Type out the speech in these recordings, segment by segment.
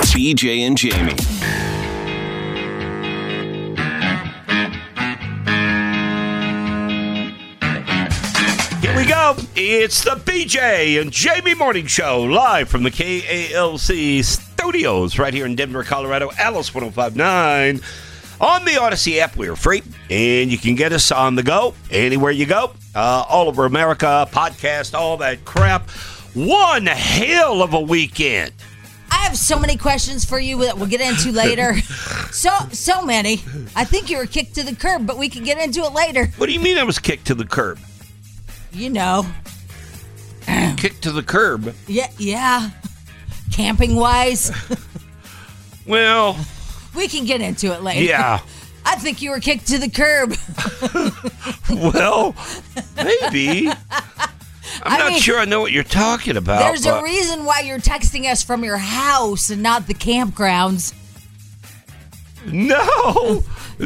BJ and Jamie. Here we go. It's the BJ and Jamie Morning Show, live from the KALC studios right here in Denver, Colorado, Alice 1059. On the Odyssey app, we are free, and you can get us on the go, anywhere you go, all over America, podcast, all that crap. One hell of a weekend. I have so many questions for you that we'll get into later. So many. I think you were kicked to the curb, but we can get into it later. What do you mean I was kicked to the curb? You know. Kicked to the curb? Yeah. Camping-wise. Well... We can get into it later. Yeah. I think you were kicked to the curb. Well, maybe. I'm not sure I know what you're talking about. There's a reason why you're texting us from your house and not the campgrounds. No.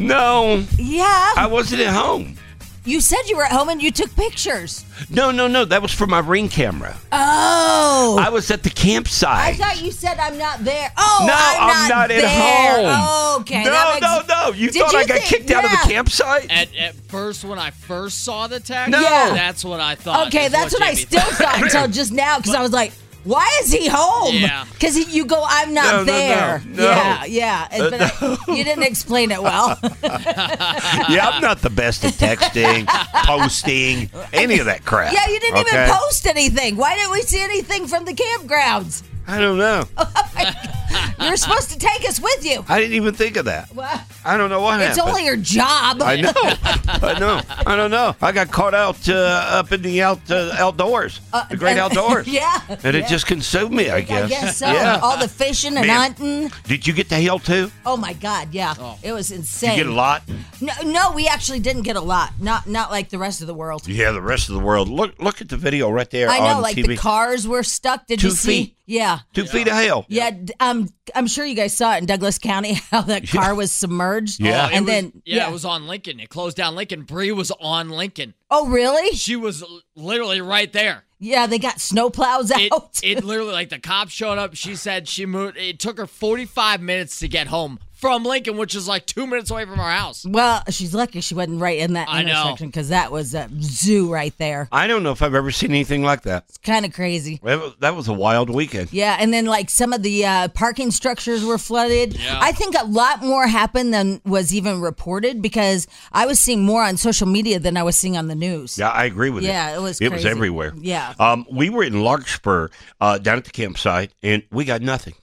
Yeah. I wasn't at home. You said you were at home and you took pictures. No. That was for my Ring camera. Oh. I was at the campsite. I thought you said I'm not there. Oh, no, I'm not at there. home. Oh, okay. No. You thought I got kicked out of the campsite? At first, when I first saw the text, No. that's what I thought. Okay, that's what I still thought until just now because I was like, why is he home? Yeah. Because you go, I'm not there. No. Yeah. But you didn't explain it well. Yeah, I'm not the best at texting, posting, any of that crap. Yeah, you didn't even post anything. Why didn't we see anything from the campgrounds? I don't know. You're supposed to take us with you. I didn't even think of that. Well, I don't know what happened. it's only your job. I know. I don't know. I got caught out up in the outdoors, the great outdoors. Yeah. And it just consumed me, I guess. I guess so. Yeah. All the fishing and hunting. Did you get to hail too? Oh my God, yeah. It was insane. Did you get a lot? No, we actually didn't get a lot. Not like the rest of the world. Yeah, the rest of the world. Look at the video right there I know, on like TV. the cars were stuck. Did 2 you see? feet. Yeah. 2 feet of hail. Yeah, I'm sure you guys saw it in Douglas County how that car was submerged. Yeah. And then it was on Lincoln. It closed down Lincoln. Bree was on Lincoln. Oh, really? She was literally right there. Yeah, they got snowplows out. It literally, like, the cops showed up. She said she moved. It took her 45 minutes to get home from Lincoln, which is like 2 minutes away from our house. Well, she's lucky she wasn't right in that intersection because that was a zoo right there. I don't know if I've ever seen anything like that. It's kind of crazy. That was a wild weekend. Yeah, and then like some of the parking structures were flooded. Yeah. I think a lot more happened than was even reported because I was seeing more on social media than I was seeing on the news. Yeah, I agree with you. Yeah, it was It was crazy. everywhere. Yeah. We were in Larkspur down at the campsite, and we got nothing.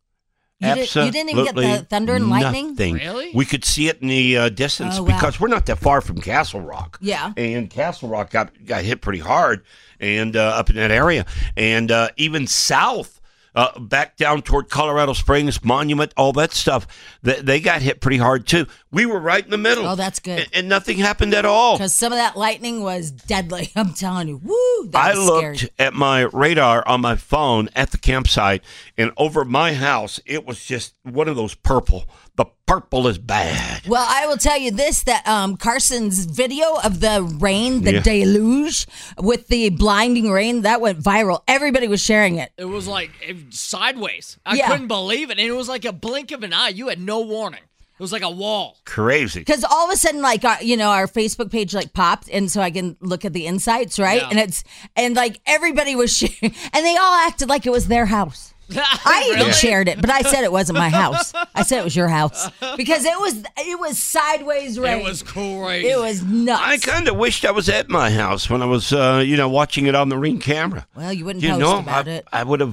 You didn't even get the thunder and lightning? Nothing. Really? We could see it in the distance Oh, wow. because we're not that far from Castle Rock. Yeah. And Castle Rock got hit pretty hard and up in that area. And even south, back down toward Colorado Springs, Monument, all that stuff, they got hit pretty hard too. We were right in the middle. Oh, that's good. And nothing happened at all. Because some of that lightning was deadly. I'm telling you. Woo! That I was looked scary. at my radar on my phone at the campsite, and over my house, it was just one of those purple. The purple is bad. Well, I will tell you this, that Carson's video of the rain, the deluge, with the blinding rain, that went viral. Everybody was sharing it. It was like sideways. I Yeah. couldn't believe it. And it was like a blink of an eye. You had no warning. It was like a wall. Crazy. Because all of a sudden, like, our Facebook page, like, popped, and so I can look at the insights, right? Yeah. And like, everybody was sharing, and they all acted like it was their house. I even Really? shared it, but I said it wasn't my house. I said it was your house because it was sideways rain. It was crazy. It was nuts. I kind of wished I was at my house when I was, watching it on the Ring camera. Well, you wouldn't post about it. I would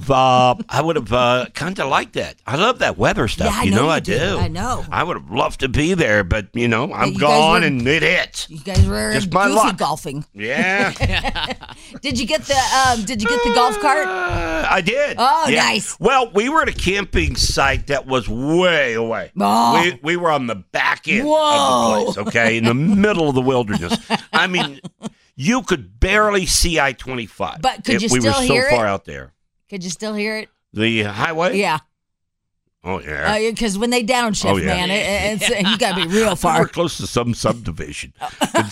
have kind of liked that. I love that weather stuff. Yeah, I know I you do. do. I know. I would have loved to be there, but I'm you guys gone were- and it hits. You guys were Just my goofy luck. golfing. Yeah, Did you get the golf cart? I did. Oh, Yeah. nice. Well, we were at a camping site that was way away. Oh. We were on the back end Whoa. of the place, okay, in the middle of the wilderness. I mean, you could barely see I-25. But could you we still were hear so far it? out there. Could you still hear it? The highway? Yeah. Oh, yeah. Because when they downshift, Oh, yeah. man, you got to be real We're far. close to some subdivision. And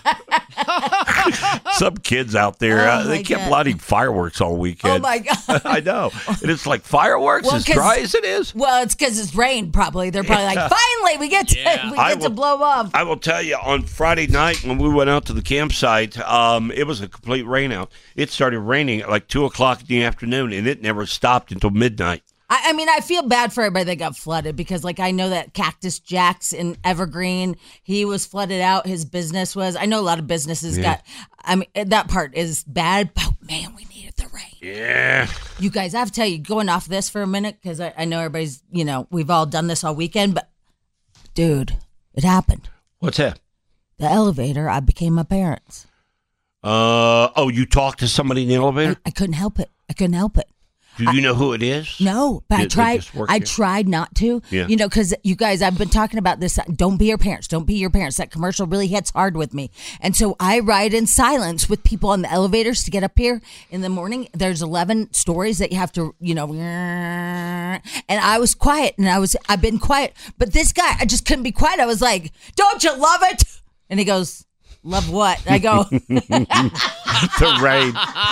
some kids out there, Oh, they my kept God. lighting fireworks all weekend. Oh, my God. I know. And it's like fireworks Well, as 'cause- dry as it is. Well, it's because it's rained, probably. They're probably like, finally, we get to, Yeah. we I get to will- blow off. I will tell you, on Friday night when we went out to the campsite, it was a complete rain out. It started raining at like 2 o'clock in the afternoon, and it never stopped until midnight. I mean, I feel bad for everybody that got flooded because, like, I know that Cactus Jack's in Evergreen, he was flooded out. His business was. I know a lot of businesses got. I mean, that part is bad, but man, we needed the rain. Yeah. You guys, I have to tell you, going off this for a minute because I know everybody's. We've all done this all weekend, but dude, it happened. What's that? The elevator. I became my parents. You talked to somebody in the elevator? I couldn't help it. I couldn't help it. Do you know who it is? No, but They I tried. just work I here? tried not to. Yeah. Because you guys, I've been talking about this. Don't be your parents. Don't be your parents. That commercial really hits hard with me. And so I ride in silence with people on the elevators to get up here in the morning. There's 11 stories that you have to, and I was quiet, and I've been quiet. But this guy, I just couldn't be quiet. I was like, "Don't you love it?" And he goes, "Love what?" And I go, The rain.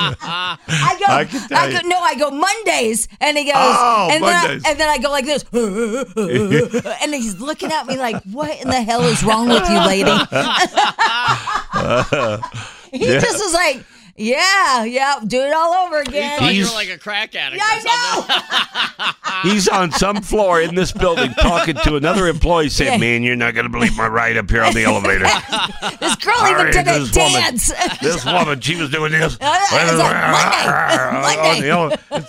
I go Mondays, and he goes, Oh, and Mondays. then I go like this, and he's looking at me like, what in the hell is wrong with you, lady? He just was like, yeah, do it all over He again. thought you He's- were like a crack addict. Yeah, or something. I He's on some floor in this building talking to another employee saying, Yeah. man, you're not going to believe my ride up here on the elevator. know. This girl All even right, did a this woman- dance. This woman, she was doing this. It's like Monday. On the ele- It's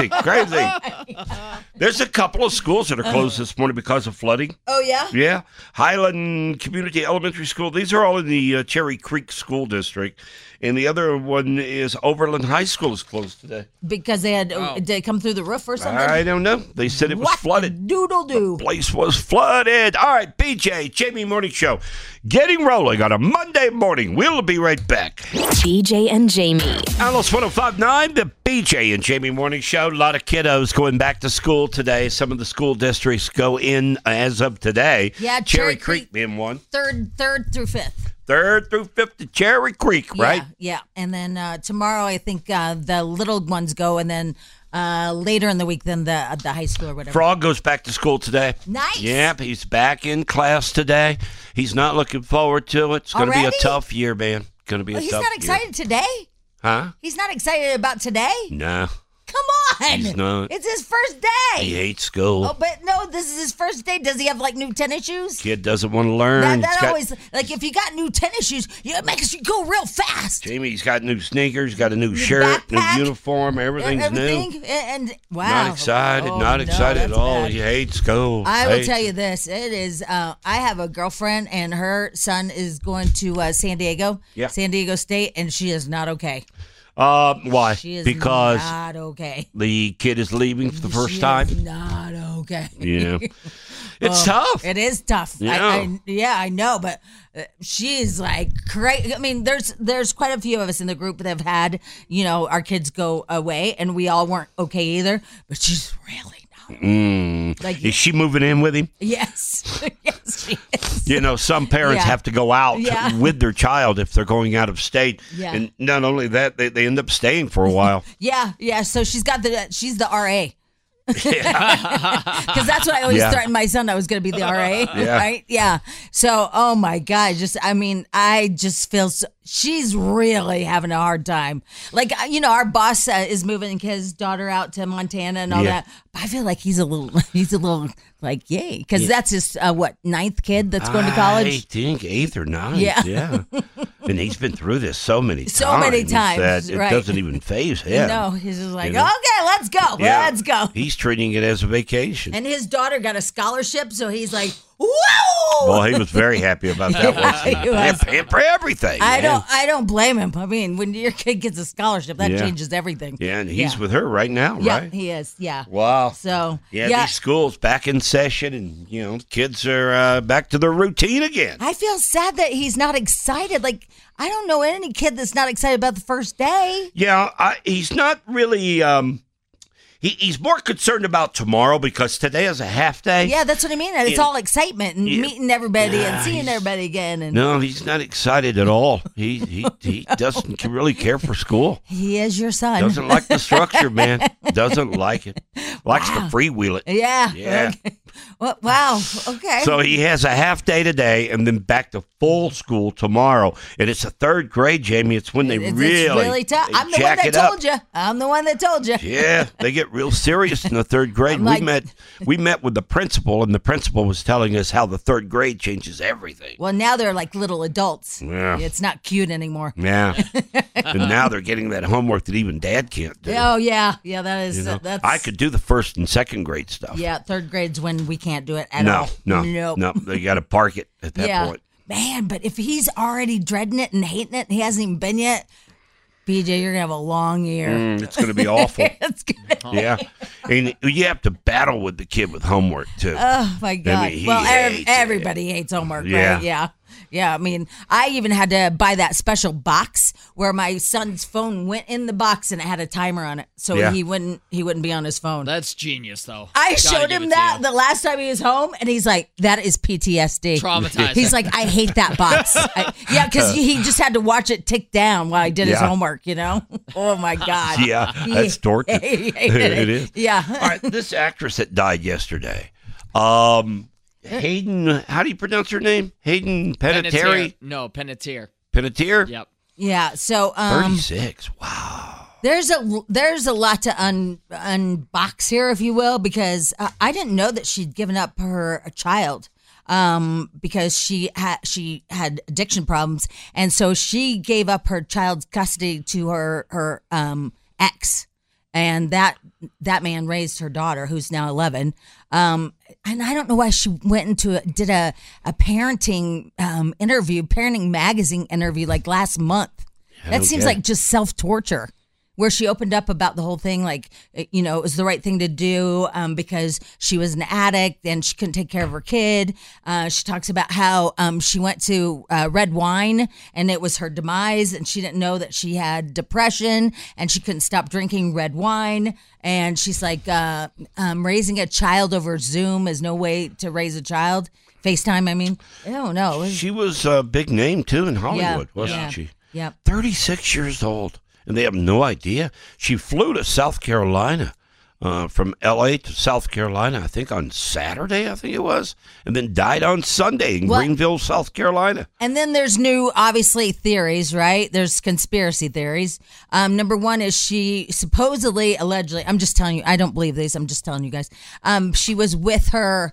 crazy. There's a couple of schools that are closed this morning because of flooding. Oh, yeah? Yeah. Highland Community Elementary School. These are all in the Cherry Creek School District. And the other one is Overland High School is closed today. Because did it come through the roof or something? I don't know. They said it was What flooded. doodle-doo. Place was flooded. All right, BJ, Jamie Morning Show. Getting rolling on a Monday morning. We'll be right back. BJ and Jamie. Alice 105.9, the BJ and Jamie Morning Show. A lot of kiddos going back to school today. Some of the school districts go in as of today. Yeah, Cherry Cherry Creek Creek. being one. Third through fifth. 3rd through 5th to Cherry Creek, right? Yeah. And then tomorrow, I think the little ones go, and then later in the week, then the high school or whatever. Frog goes back to school today. Nice. Yep, he's back in class today. He's not looking forward to it. It's going to be a Already? tough year, man. Going to be a He's tough not year. excited today. Huh? He's not excited about today. No, Come on. He's not. It's his first day. he hates school. Oh, but no, this is his first day. Does he have like new tennis shoes? Kid doesn't want to learn. That He's got- always, like, if you got new tennis shoes, it makes you go real fast. Jamie's got new sneakers, got a new shirt, new backpack. uniform. Everything's new. Everything. And wow. Not excited. Oh, not no, excited at that's all. bad. He hates school. I will Hates- tell you this. It is, I have a girlfriend, and her son is going to San Diego, Yeah. San Diego State, and she is not okay. Why? She is Because not okay. the kid is leaving for the first She time. is not okay. Yeah. It's tough. It is tough. Yeah. I know, but she is like crazy. I mean, there's quite a few of us in the group that have had, our kids go away, and we all weren't okay either. But she's really not. Like, Is she moving in with him? yes, yes, she is. Some parents Yeah. have to go out Yeah. with their child if they're going out of state. Yeah. And not only that, they end up staying for a while. Yeah. So she's the RA. Because that's what I always Yeah. threatened my son. I was going to be the RA, Yeah. right? Yeah. So, oh my God, I just feel she's really having a hard time. Like, our boss is moving his daughter out to Montana and all Yeah. that. But I feel like he's a little like, yay, because that's his ninth kid that's going to I college. think 8th or 9th. Yeah. And he's been through this so many times. So many times, that it right. doesn't even phase him. No, he's just like, You know? okay, let's go, Yeah. let's go. He's treating it as a vacation. And his daughter got a scholarship, so he's like, whoa! Well, he was very happy about that. wasn't he was. Paying for everything. I man. don't blame him. I mean, when your kid gets a scholarship, that Yeah. changes everything. Yeah, and he's with her right now, Yeah, right? he is. Yeah. Wow. So Yeah, these schools back in session, and kids are back to their routine again. I feel sad that he's not excited. Like, I don't know any kid that's not excited about the first day. Yeah, he's not really. He's more concerned about tomorrow because today is a half day. Yeah, that's what I mean. It's all excitement and meeting everybody and seeing everybody again. And no, he's not excited at all. He doesn't really care for school. He is your son. Doesn't like the structure, man. Doesn't like it. Likes to freewheel it. Yeah. Yeah. Okay. Well, wow. Okay. So he has a half day today and then back to full school tomorrow. And it's a third grade, Jamie. It's when it's really really tough. I'm the one jack that it up. told you. I'm the one that told you. Yeah, they get real serious in the third grade. We met with the principal, and the principal was telling us how the third grade changes everything. Well, now they're like little adults. Yeah. It's not cute anymore. Yeah, and now they're getting that homework that even Dad can't do. Oh yeah, that is. That's. I could do the first and second grade stuff. Yeah, third grade's when we can't do it at all. No. They got to park it at that point. Man, but if he's already dreading it and hating it and he hasn't even been yet, BJ, you're going to have a long year. It's going to be awful. It's gonna Yeah. And you have to battle with the kid with homework, too. Oh, my God. I mean, everybody hates homework, Yeah. right? Yeah. Yeah, I mean, I even had to buy that special box where my son's phone went in the box and it had a timer on it, so he wouldn't be on his phone. That's genius, though. I Gotta showed give him it to that you. the last time he was home, and he's like, "That is PTSD." Traumatizing. He's like, "I hate that box." Because he just had to watch it tick down while I did his homework. Oh my God. Yeah, that's torture. It is. Yeah. All right, this actress that died yesterday, Hayden, how do you pronounce her name? Hayden Panettiere? No, Panettiere. Panettiere? Yep. Yeah. So 36. Wow. there's a lot to unbox here, if you will, because I didn't know that she'd given up her child. Because she had addiction problems, and so she gave up her child's custody to her ex, and that man raised her daughter, who's now 11. And I don't know why she went did a parenting interview, parenting magazine interview like last month. That seems like just self-torture. Where she opened up about the whole thing, like, it was the right thing to do because she was an addict and she couldn't take care of her kid. She talks about how she went to red wine and it was her demise, and she didn't know that she had depression and she couldn't stop drinking red wine. And she's like, raising a child over Zoom is no way to raise a child. FaceTime, I mean. I don't know. She was a big name, too, in Hollywood, wasn't she? Yeah. 36 years old. And they have no idea. She flew to South Carolina, from L.A. to South Carolina, I think on Saturday, it was, and then died on Sunday in Greenville, South Carolina. And then there's new, obviously, theories, right? There's conspiracy theories. Number one is she supposedly, allegedly, I'm just telling you, I don't believe these, I'm just telling you guys. She was with her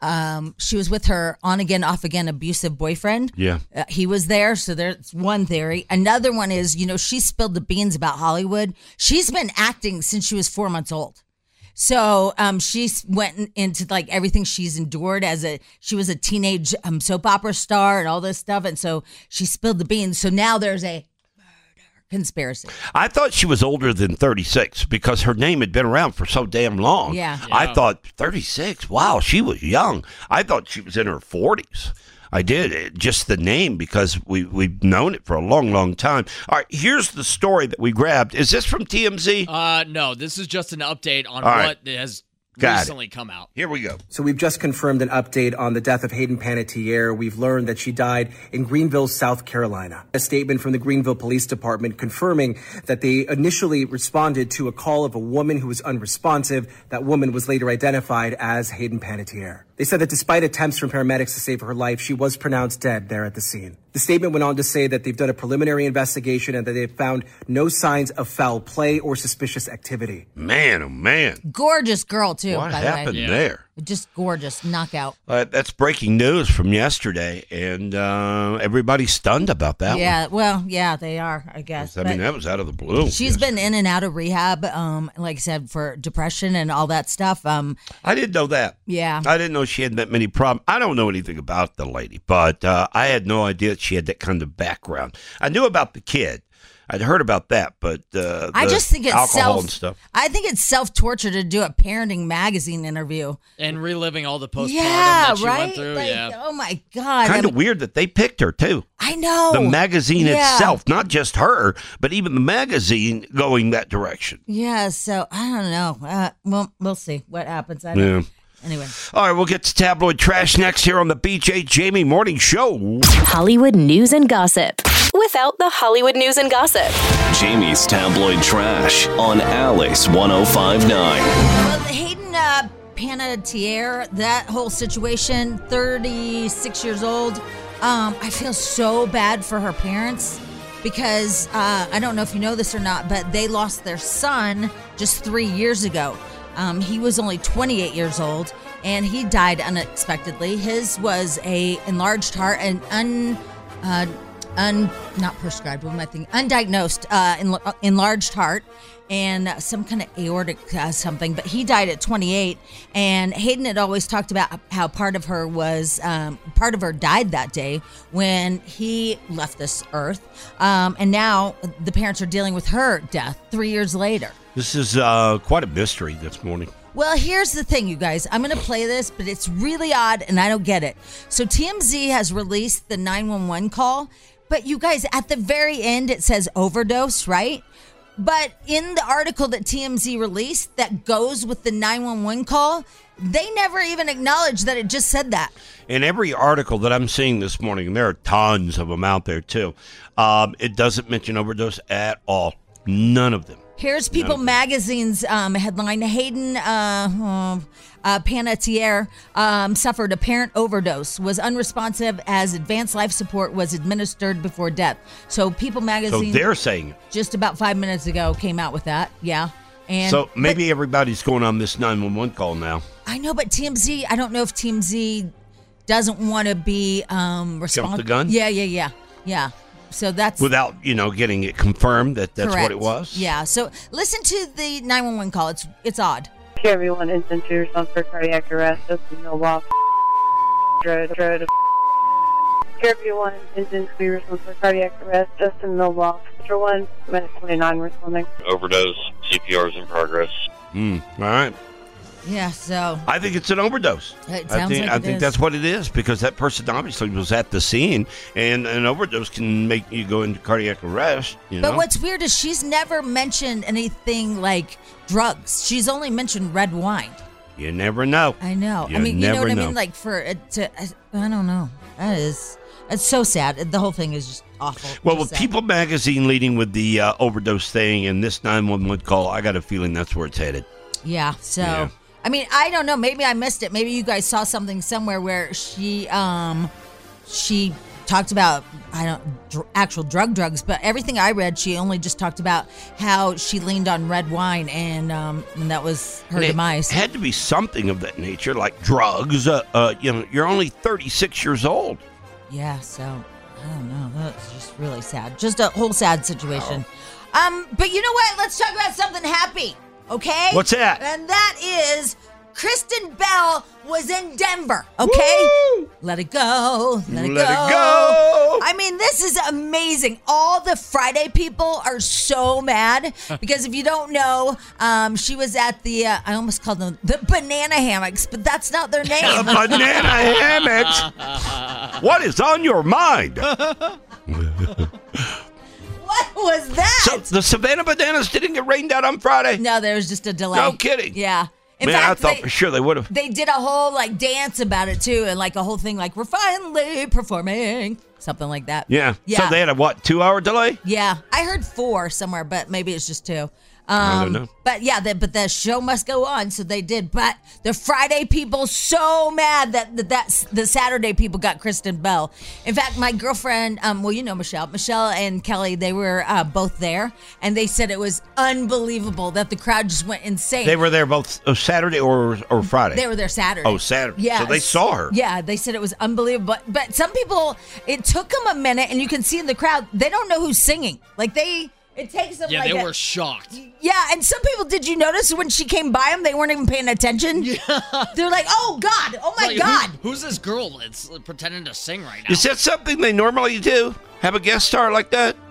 on again, off again abusive boyfriend. Yeah. He was there. So there's one theory. Another one is, she spilled the beans about Hollywood. She's been acting since she was 4 months old. So she went into like everything she's endured she was a teenage soap opera star and all this stuff. And so she spilled the beans. So now there's a conspiracy. I thought she was older than 36 because her name had been around for so damn long. Yeah. I thought 36. Wow, she was young. I thought she was in her 40s. I did. Just the name, because we've known it for a long, long time. All right, here's the story that we grabbed. Is this from TMZ? No, this is just an update on what has recently come out. Here we go. So we've just confirmed an update on the death of Hayden Panettiere. We've learned that she died in Greenville, South Carolina. A statement from the Greenville Police Department confirming that they initially responded to a call of a woman who was unresponsive. That woman was later identified as Hayden Panettiere. They said that despite attempts from paramedics to save her life, she was pronounced dead there at the scene. The statement went on to say that they've done a preliminary investigation and that they've found no signs of foul play or suspicious activity. Man, oh man. Gorgeous girl, too, What by the way. happened there? Just gorgeous. Knockout. That's breaking news from yesterday, and everybody's stunned about that Yeah, well, yeah, they are, I guess. one. I mean, that was out of the blue. She's been in and out of rehab, like I said, for depression and all that stuff. I didn't know that. Yeah. I didn't know she had that many problems. I don't know anything about the lady, but I had no idea that she had that kind of background. I knew about the kid. I'd heard about that, but I just think it's alcohol and stuff. I think it's self-torture to do a parenting magazine interview And reliving all the postpartum yeah, that she right? went through. Like, Yeah. oh my God. Kind of weird that they picked her too. I know. The magazine Yeah. itself, not just her, but even the magazine going that direction. Yeah, so I don't know. Well, we'll see what happens. I don't Yeah. Anyway. All right, we'll get to tabloid trash next here on the BJ Jamie Morning Show. Hollywood news and gossip without the Hollywood news and gossip. Jamie's tabloid trash on Alice 105.9. Well, Hayden Panettiere, that whole situation, 36 years old. I feel so bad for her parents because I don't know if you know this or not, but they lost their son just 3 years ago. He was only 28 years old, and he died unexpectedly. His was a enlarged heart and not prescribed. What am I thinking? Undiagnosed enlarged heart and some kind of aortic something. But he died at 28, and Hayden had always talked about how part of her died that day when he left this earth, and now the parents are dealing with her death 3 years later. This is quite a mystery this morning. Well, here's the thing, you guys. I'm going to play this, but it's really odd, and I don't get it. So TMZ has released the 911 call, but you guys, at the very end, it says overdose, right? But in the article that TMZ released that goes with the 911 call, they never even acknowledged that it just said that. In every article that I'm seeing this morning, and there are tons of them out there too, it doesn't mention overdose at all. None of them. Here's People Magazine's headline. Hayden Panettiere suffered apparent overdose, was unresponsive as advanced life support was administered before death. So People Magazine, So they're saying it. just about 5 minutes ago, came out with that. Yeah. And So maybe everybody's going on this 911 call now. I know, but TMZ, I don't know if TMZ doesn't want to be responsible. Jump the gun? Yeah. So that's Without, getting it confirmed that that's correct. what it was? Yeah. So listen to the 911 call. It's odd. Everyone instant to respond for cardiac arrest. Justin Milwaukee. Everyone instant to respond for cardiac arrest. Justin Milwaukee. After 1 minute 29 responding. Overdose. CPR is in progress. All right. Yeah. So I think it's an overdose. It I sounds think, like I it think is. that's what it is, because that person obviously was at the scene, and an overdose can make you go into cardiac arrest. But what's weird is she's never mentioned anything like drugs. She's only mentioned red wine. You never know. I know. You I mean, you know never what I know. mean? Like for it to, I don't know. It's so sad. The whole thing is just awful. Well, Just with sad. People Magazine leading with the overdose thing and this 911 call, I got a feeling that's where it's headed. Yeah. So, Yeah. I mean, I don't know. Maybe I missed it. Maybe you guys saw something somewhere where she talked about actual drugs, but everything I read, she only just talked about how she leaned on red wine, and that was her And demise. It had to be something of that nature, like drugs. You're only 36 years old. Yeah. So I don't know. That's just really sad. Just a whole sad situation. But you know what? Let's talk about something happy. Okay? What's that? And that is Kristen Bell was in Denver. Okay? Woo! Let it go. Let it Let go. it go. I mean, this is amazing. All the Friday people are so mad because if you don't know, she was at the, I almost called them the banana hammocks, but that's not their name. Banana hammocks. What is on your mind? What was that? So the Savannah Bananas didn't get rained out on Friday? No, there was just a delay. No kidding. Yeah. In Man, I fact, thought for sure they would have. they did a whole like dance about it too, and like a whole thing like we're finally performing, something like that. Yeah. Yeah. So they had a 2-hour delay? Yeah, I heard 4 somewhere, but maybe it's just 2. I don't know. But yeah, but the show must go on, so they did. But the Friday people so mad that the Saturday people got Kristen Bell. In fact, my girlfriend, well, you know Michelle and Kelly, they were both there, and they said it was unbelievable that the crowd just went insane. They were there both Saturday or Friday? They were there Saturday. Oh, Saturday. Yeah. So they saw her. Yeah, they said it was unbelievable. But some people, it took them a minute, and you can see in the crowd, they don't know who's singing. Like it takes them Yeah, like they were shocked. Yeah, and some people, did you notice when she came by them, they weren't even paying attention? Yeah. They're like, oh, God, oh, my Like, God. Who's this girl that's pretending to sing right now? Is that something they normally do? Have a guest star like that?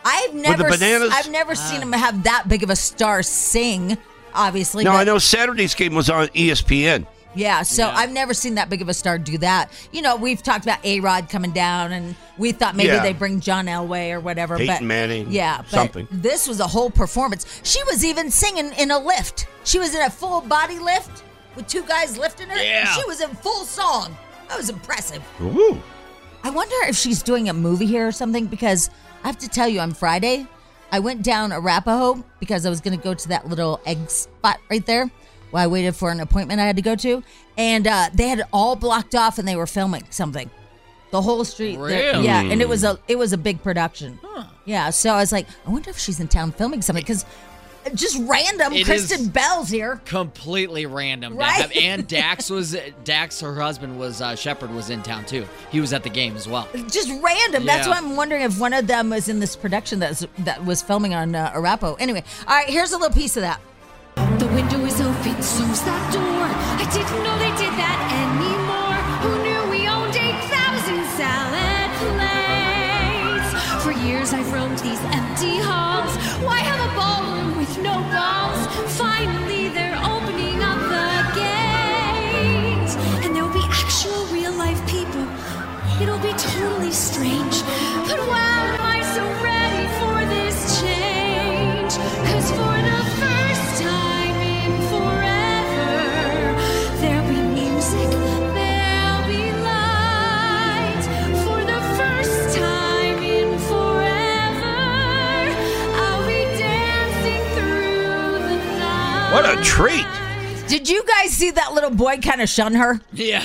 I've never Bananas? I've never seen him have that big of a star sing, obviously. No, but- I know Saturday's game was on ESPN. Yeah, so I've never seen that big of a star do that. You know, we've talked about A-Rod coming down, and we thought maybe Yeah. they bring John Elway or whatever. Peyton Manning, Yeah, but something. this was a whole performance. She was even singing in a lift. She was in a full body lift with two guys lifting her. Yeah. She was in full song. That was impressive. Ooh. I wonder if she's doing a movie here or something, because I have to tell you, on Friday, I went down Arapahoe because I was going to go to that little egg spot right there while I waited for an appointment I had to go to. And they had it all blocked off and they were filming something. The whole street. Really? Yeah, and it was a big production. Yeah, so I was like, I wonder if she's in town filming something, because just random. It Kristen is Bell's here. Completely random. Right? And Dax, her husband was, Shepard was in town too. He was at the game as well. Just random. That's Yeah. why I'm wondering if one of them was in this production that was filming on Arapahoe. Anyway, all right, here's a little piece of that. The window is open, so's that door. I didn't know they did that anymore. Who knew we owned 8,000 salad plates? For years I've roamed these empty halls. Why have a ballroom with no walls? Finally they're opening up the gate. And there'll be actual real life people. It'll be totally strange. But wow, am I so ready for this change? 'Cause for the first time in forever, there'll be music, there'll be light. For the first time in forever, I'll be dancing through the night. What a treat. Did you guys see that little boy kind of shun her? Yeah.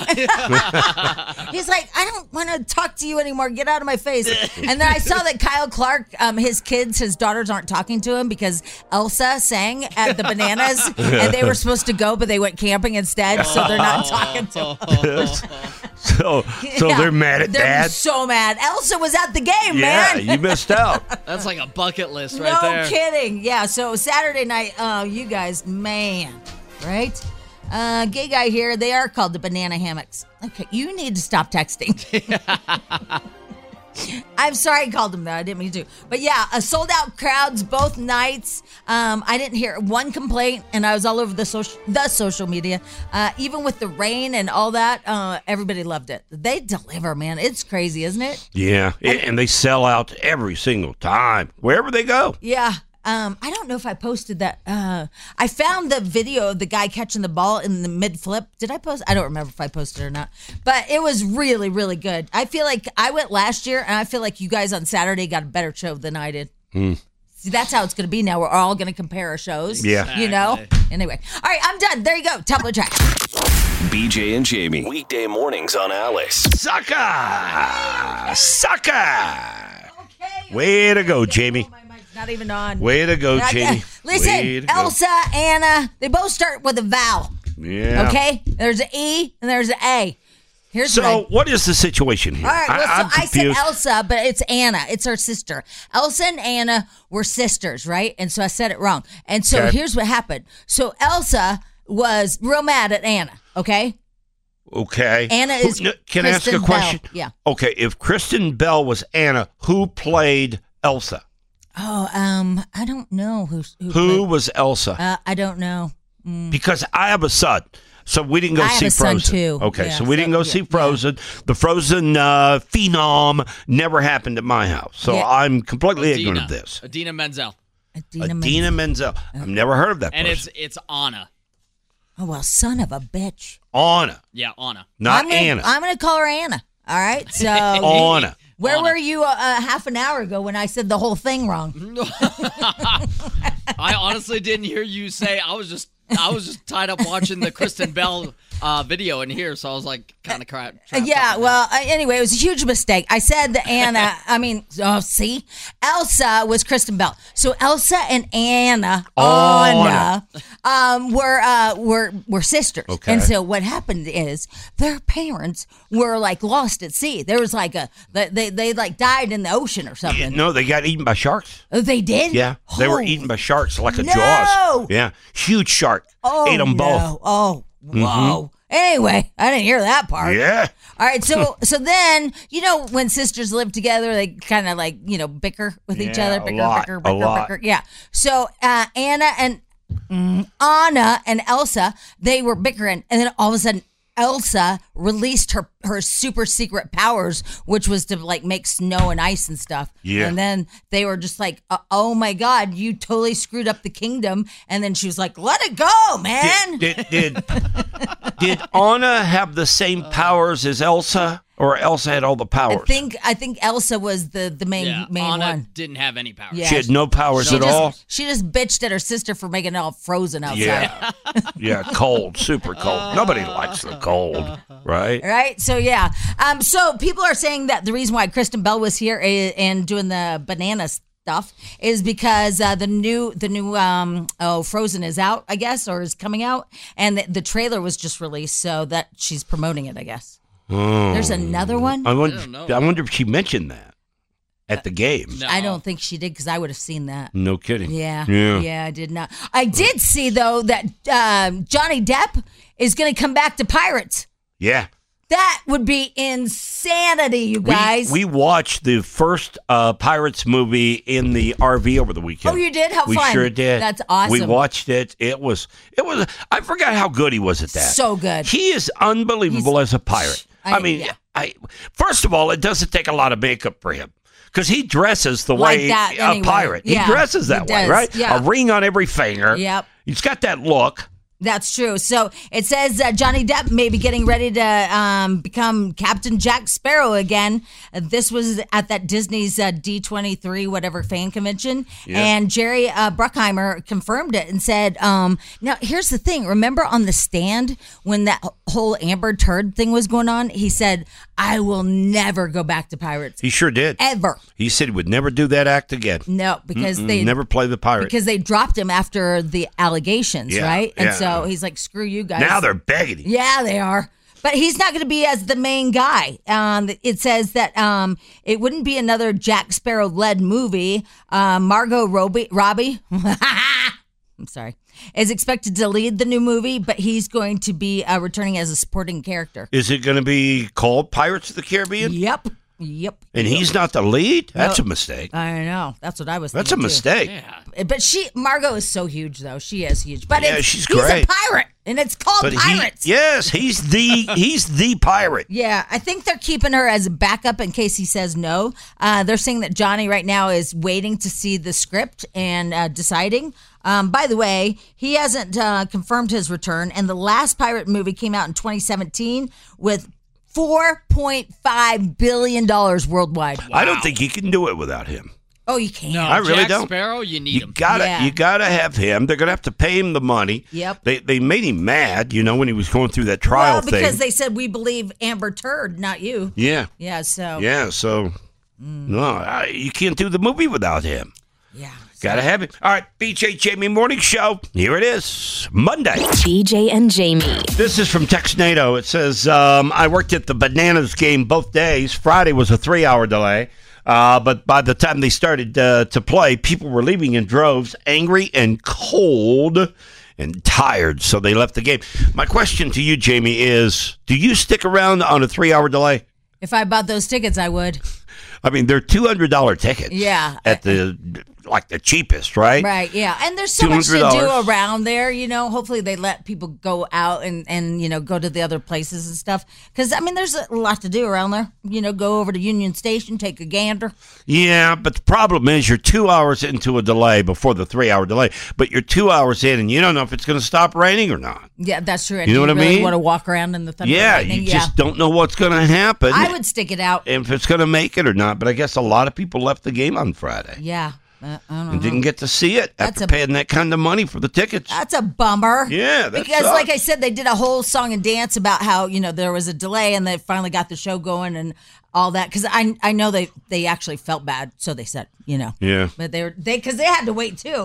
He's like, I don't want to talk to you anymore. Get out of my face. And then I saw that Kyle Clark, his daughters aren't talking to him because Elsa sang at the Bananas and they were supposed to go, but they went camping instead. So they're not talking to him. So Yeah, they're mad at they're Dad? so mad. Elsa was at the game, Yeah, man. you missed out. That's like a bucket list right No there. kidding. Yeah, so Saturday night, you guys, man, right? Gay guy here, they are called the banana hammocks. Okay, you need to stop texting. I'm sorry I called them that. I didn't mean to. But yeah, sold out crowds both nights. I didn't hear one complaint, and I was all over the social media. Even with the rain and all that, everybody loved it. They deliver, man. It's crazy, isn't it? Yeah, and they sell out every single time, wherever they go. Yeah. I don't know if I posted that. I found the video of the guy catching the ball in the mid flip. Did I post? I don't remember if I posted it or not. But it was really, really good. I feel like I went last year, and I feel like you guys on Saturday got a better show than I did. See, that's how it's going to be now. We're all going to compare our shows. Yeah. You know? Anyway. All right, I'm done. There you go. Tablet track. BJ and Jamie. Weekday mornings on Alice. Sucker! Way to go, Jamie. My mic's not even on. Way to go, Jamie. Way Listen, to go. Elsa, Anna, they both start with a vowel. Yeah. Okay? There's an E and there's an A. Here's So, what is the situation here? All right, well, I'm so I said confused. Elsa, but it's Anna. It's her sister. Elsa and Anna were sisters, right? And so I said it wrong. And so Okay. here's what happened. So Elsa was real mad at Anna, okay? Okay. Anna is Can I ask a Kristen question? Bell. Yeah. Okay, if Kristen Bell was Anna, who played Elsa? Oh, I don't know who Who was Elsa? I don't know. Because I have a son. So we didn't go I have see a son, Frozen. too. Okay, Yeah, so we didn't go see Frozen. The Frozen phenom never happened at my house. So Yeah. I'm completely ignorant of this. Adina Menzel. Adina Menzel. I've never heard of that And person. it's Anna. Oh, well, son of a bitch. Anna, Yeah, Anna. not Anna. I'm going to call her Anna. All right? So Anna. where were you half an hour ago when I said the whole thing wrong? I honestly didn't hear you say. I was just tied up watching the Kristen Bell video in here, so I was like kind of trapped. Yeah, well, anyway, it was a huge mistake. I said that Anna, Elsa was Kristen Bell. So Elsa and Anna were sisters. Okay. And so what happened is their parents were like lost at sea. There was like they like died in the ocean or something. No, they got eaten by sharks. Oh, they did? Yeah, they were Oh. eaten by sharks like a No! Jaws. Yeah, huge shark. Oh, Ate them both. no. Oh, whoa. Anyway, I didn't hear that part. Yeah. All right, so then, when sisters live together, they kind of like, bicker with each Yeah, other. a Bicker, lot, bicker, a bicker, lot. bicker. Yeah. So Anna and Elsa, they were bickering. And then all of a sudden, Elsa released her super secret powers, which was to like make snow and ice and stuff. Yeah. And then they were just like, oh my God, you totally screwed up the kingdom. And then she was like, let it go, man. Did Anna have the same powers as Elsa, or Elsa had all the powers? I think Elsa was the main Anna one. didn't have any power. Yeah. She had no powers at all. She just bitched at her sister for making it all frozen outside. Yeah, yeah, cold, super cold. Nobody likes the cold, right? Right. So yeah. So people are saying that the reason why Kristen Bell was here and doing the banana stuff is because the new Frozen is out, I guess, or is coming out, and the trailer was just released, so that she's promoting it, I guess. Oh. There's another one. I wonder if she mentioned that at the game. No. I don't think she did because I would have seen that. No kidding. Yeah, Yeah. I did not. I did see though that Johnny Depp is going to come back to Pirates. Yeah. That would be insanity, you guys. We watched the first Pirates movie in the RV over the weekend. Oh, you did? How we fun. We sure did. That's awesome. We watched it. It was. I forgot how good he was at that. So good. He is unbelievable as a pirate. First of all, it doesn't take a lot of makeup for him. Because he dresses the Like way that a anyway. pirate. Yeah, he dresses that he way, does. right? Yeah. A ring on every finger. Yep. He's got that look. That's true. So it says Johnny Depp may be getting ready to become Captain Jack Sparrow again. This was at that Disney's D23 whatever fan convention, and Jerry Bruckheimer confirmed it and said, "Now here's the thing. Remember on the stand when that whole Amber Turd thing was going on? He said, I will never go back to Pirates. He sure did. Ever. He said he would never do that act again. No, because they never play the pirate. because they dropped him after the allegations, Yeah, right? And yeah. so he's like, screw you guys. Now they're begging him. Yeah, they are. But he's not going to be as the main guy. It says that it wouldn't be another Jack Sparrow-led movie. Margot Robbie, I'm sorry, is expected to lead the new movie, but he's going to be returning as a supporting character. Is it going to be called Pirates of the Caribbean? Yep. And he's not the lead? That's a mistake. I know. That's what I was That's thinking, a mistake. Yeah. But Margot is so huge, though. She is huge. But Yeah, he's great. a pirate, and it's called But Pirates. he's the pirate. Yeah, I think they're keeping her as a backup in case he says no. They're saying that Johnny right now is waiting to see the script and deciding. By the way, he hasn't confirmed his return, and the last pirate movie came out in 2017 with $4.5 billion worldwide. I don't think he can do it without him. Oh, you can't. No, I really Jack don't. Sparrow, you need You him. gotta have him. They're gonna have to pay him the money. Yep. They made him mad, when he was going through that trial Well, because thing. they said we believe Amber Turd, not you. Yeah. Yeah, so. Yeah. So no, you can't do the movie without him. Yeah. Gotta have it. All right, BJ Jamie Morning Show. Here it is, Monday. BJ and Jamie. This is from Texnado. It says, I worked at the Bananas game both days. Friday was a 3-hour delay. But by the time they started to play, people were leaving in droves, angry and cold and tired. So they left the game. My question to you, Jamie, is do you stick around on a 3-hour delay? If I bought those tickets, I would. I mean, they're $200 tickets. Yeah. At the cheapest, right? Right, yeah. And there's so much to do $200. around there, Hopefully they let people go out and go to the other places and stuff. Because, there's a lot to do around there. Go over to Union Station, take a gander. Yeah, but the problem is you're 2 hours into a delay before the 3-hour delay. But you're 2 hours in and you don't know if it's going to stop raining or not. Yeah, that's true. And You know what I really mean? want to walk around in the thunder and Yeah, lightning. you just don't know what's going to happen. I would stick it out. If it's going to make it or not. But I guess a lot of people left the game on Friday. Yeah. I don't And know. didn't get to see it after paying that kind of money for the tickets. That's a bummer. Yeah, that because sucks. like I said, they did a whole song and dance about how there was a delay and they finally got the show going and all that. Because I know they actually felt bad, so they said Yeah. but because they had to wait too.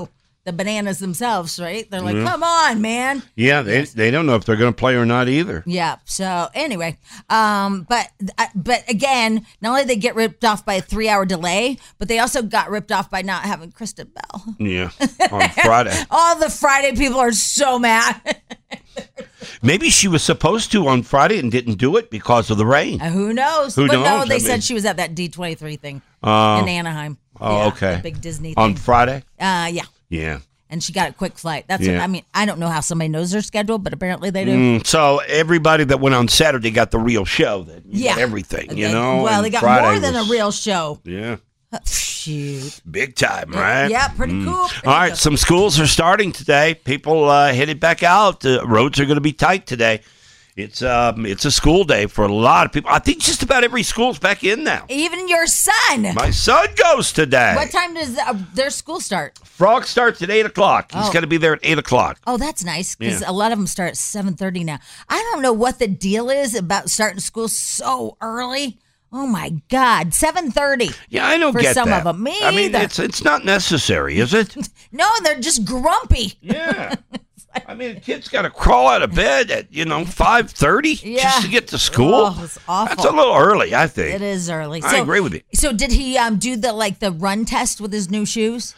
the Bananas themselves, right? They're like, come on, man. Yeah, they don't know if they're going to play or not either. Yeah. So anyway, but again, not only did they get ripped off by a 3-hour delay, but they also got ripped off by not having Kristen Bell. Yeah, on Friday. All the Friday people are so mad. Maybe she was supposed to on Friday and didn't do it because of the rain. Who knows? Who but knows? no, they I said mean- she was at that D23 thing in Anaheim. Oh, Yeah, okay. the big Disney On thing. Friday? Yeah. Yeah. And she got a quick flight. That's Yeah. what I mean. I don't know how somebody knows their schedule, but apparently they do. So everybody that went on Saturday got the real show. Then. You Yeah. got everything, you They- know? Well, and they got Friday more than was- a real show. Yeah. Shoot. Big time, right? Yeah, pretty cool. All right, some schools are starting today. People headed back out. The roads are going to be tight today. It's a school day for a lot of people. I think just about every school's back in now. Even your son. My son goes today. What time does their school start? Frog starts at 8 o'clock. He's Oh. going to be there at 8 o'clock. Oh, that's nice because Yeah. a lot of them start at 7:30 now. I don't know what the deal is about starting school so early. Oh my God, 7:30. Yeah, I don't for get some that. of them. Me I mean, either. it's not necessary, is it? No, they're just grumpy. Yeah. I mean, a kid's got to crawl out of bed at 5:30 Yeah. just to get to school. Oh, it's awful. That's a little early, I think. It is early. I agree with you. So did he do the run test with his new shoes?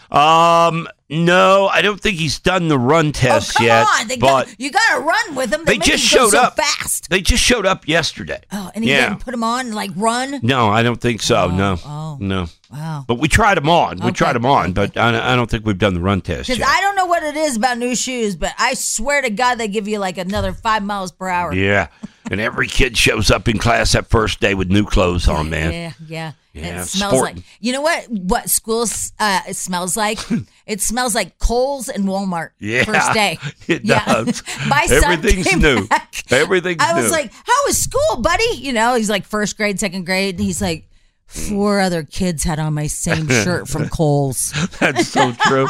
No, I don't think he's done the run test oh, come yet. on. You got to run with them. They make just you go showed so up fast. They just showed up yesterday. Oh, and he Yeah. didn't put them on and run? No, I don't think so. No. Oh. Wow. But we tried them on. We Okay. tried them on, but I don't think we've done the run test Because yet. I don't know what it is about new shoes, but I swear to God they give you another 5 miles per hour. Yeah. And every kid shows up in class that first day with new clothes on, man. Yeah. Yeah, It smells sporting. like, you know what schools it smells like? It smells like Kohl's and Walmart Yeah, first day. it Yeah. does. My son Everything's came new. back. Everything's I was new. like, how was school, buddy? He's like first grade, second grade. And he's like, 4 other kids had on my same shirt from Kohl's. That's so true.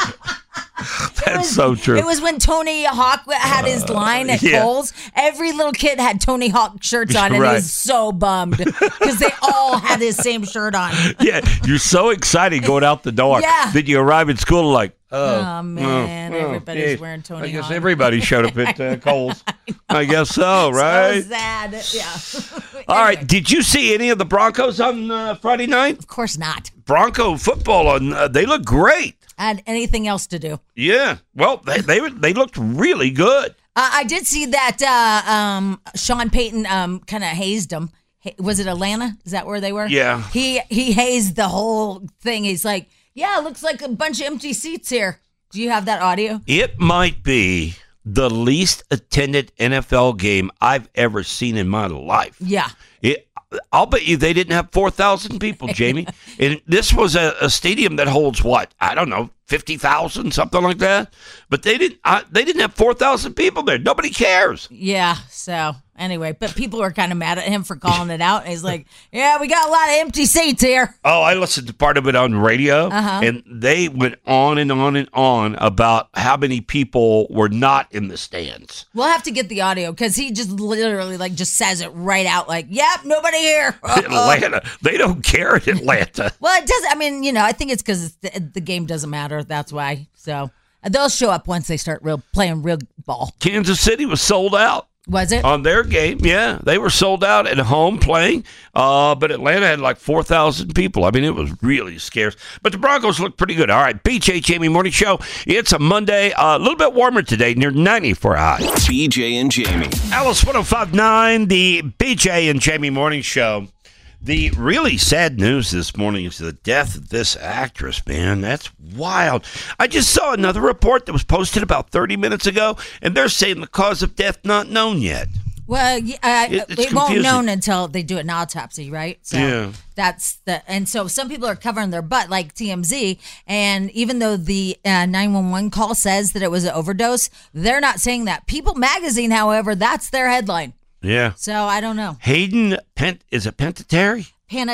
That's so true. It was when Tony Hawk had his line at yeah. Kohl's. Every little kid had Tony Hawk shirts on, and Right. he was so bummed because they all had his same shirt on. Yeah, you're so excited going out the door. Yeah. Then you arrive at school like, Oh, man, everybody's yeah. wearing Tony I guess Hawk. everybody showed up at Kohl's. I guess so, right? So sad. Yeah. All right. Did you see any of the Broncos on Friday night? Of course not. Bronco football, they look great. I had anything else to do. Yeah. Well, they looked really good. I did see that Sean Payton kind of hazed them. Was it Atlanta? Is that where they were? Yeah. He hazed the whole thing. He's like, yeah, it looks like a bunch of empty seats here. Do you have that audio? It might be the least attended NFL game I've ever seen in my life. Yeah. I'll bet you they didn't have 4,000 people, Jamie. And this was a stadium that holds what? I don't know, 50,000, something like that. But they didn't have 4,000 people there. Nobody cares. Yeah. So anyway, but people were kind of mad at him for calling it out. And he's like, yeah, we got a lot of empty seats here. Oh, I listened to part of it on radio, and they went on and on and on about how many people were not in the stands. We'll have to get the audio because he just literally just says it right out like, yep, nobody here. Atlanta, they don't care in Atlanta. Well, it does. I mean, I think it's because the game doesn't matter. That's why. So they'll show up once they start playing real ball. Kansas City was sold out. Was it? On their game, yeah. They were sold out at home playing, but Atlanta had like 4,000 people. I mean, it was really scarce. But the Broncos look pretty good. All right, BJ Jamie Morning Show. It's a Monday, a little bit warmer today, near 90 for a high. BJ and Jamie. Alice 105.9, the BJ and Jamie Morning Show. The really sad news this morning is the death of this actress, man. That's wild. I just saw another report that was posted about 30 minutes ago, and they're saying the cause of death not known yet. Well, It's it won't confusing. known until they do an autopsy, right? So Yeah. and so some people are covering their butt, like TMZ. And even though the 911 call says that it was an overdose, they're not saying that. People Magazine, however, that's their headline. Yeah. So I don't know. Hayden is it Panettiere?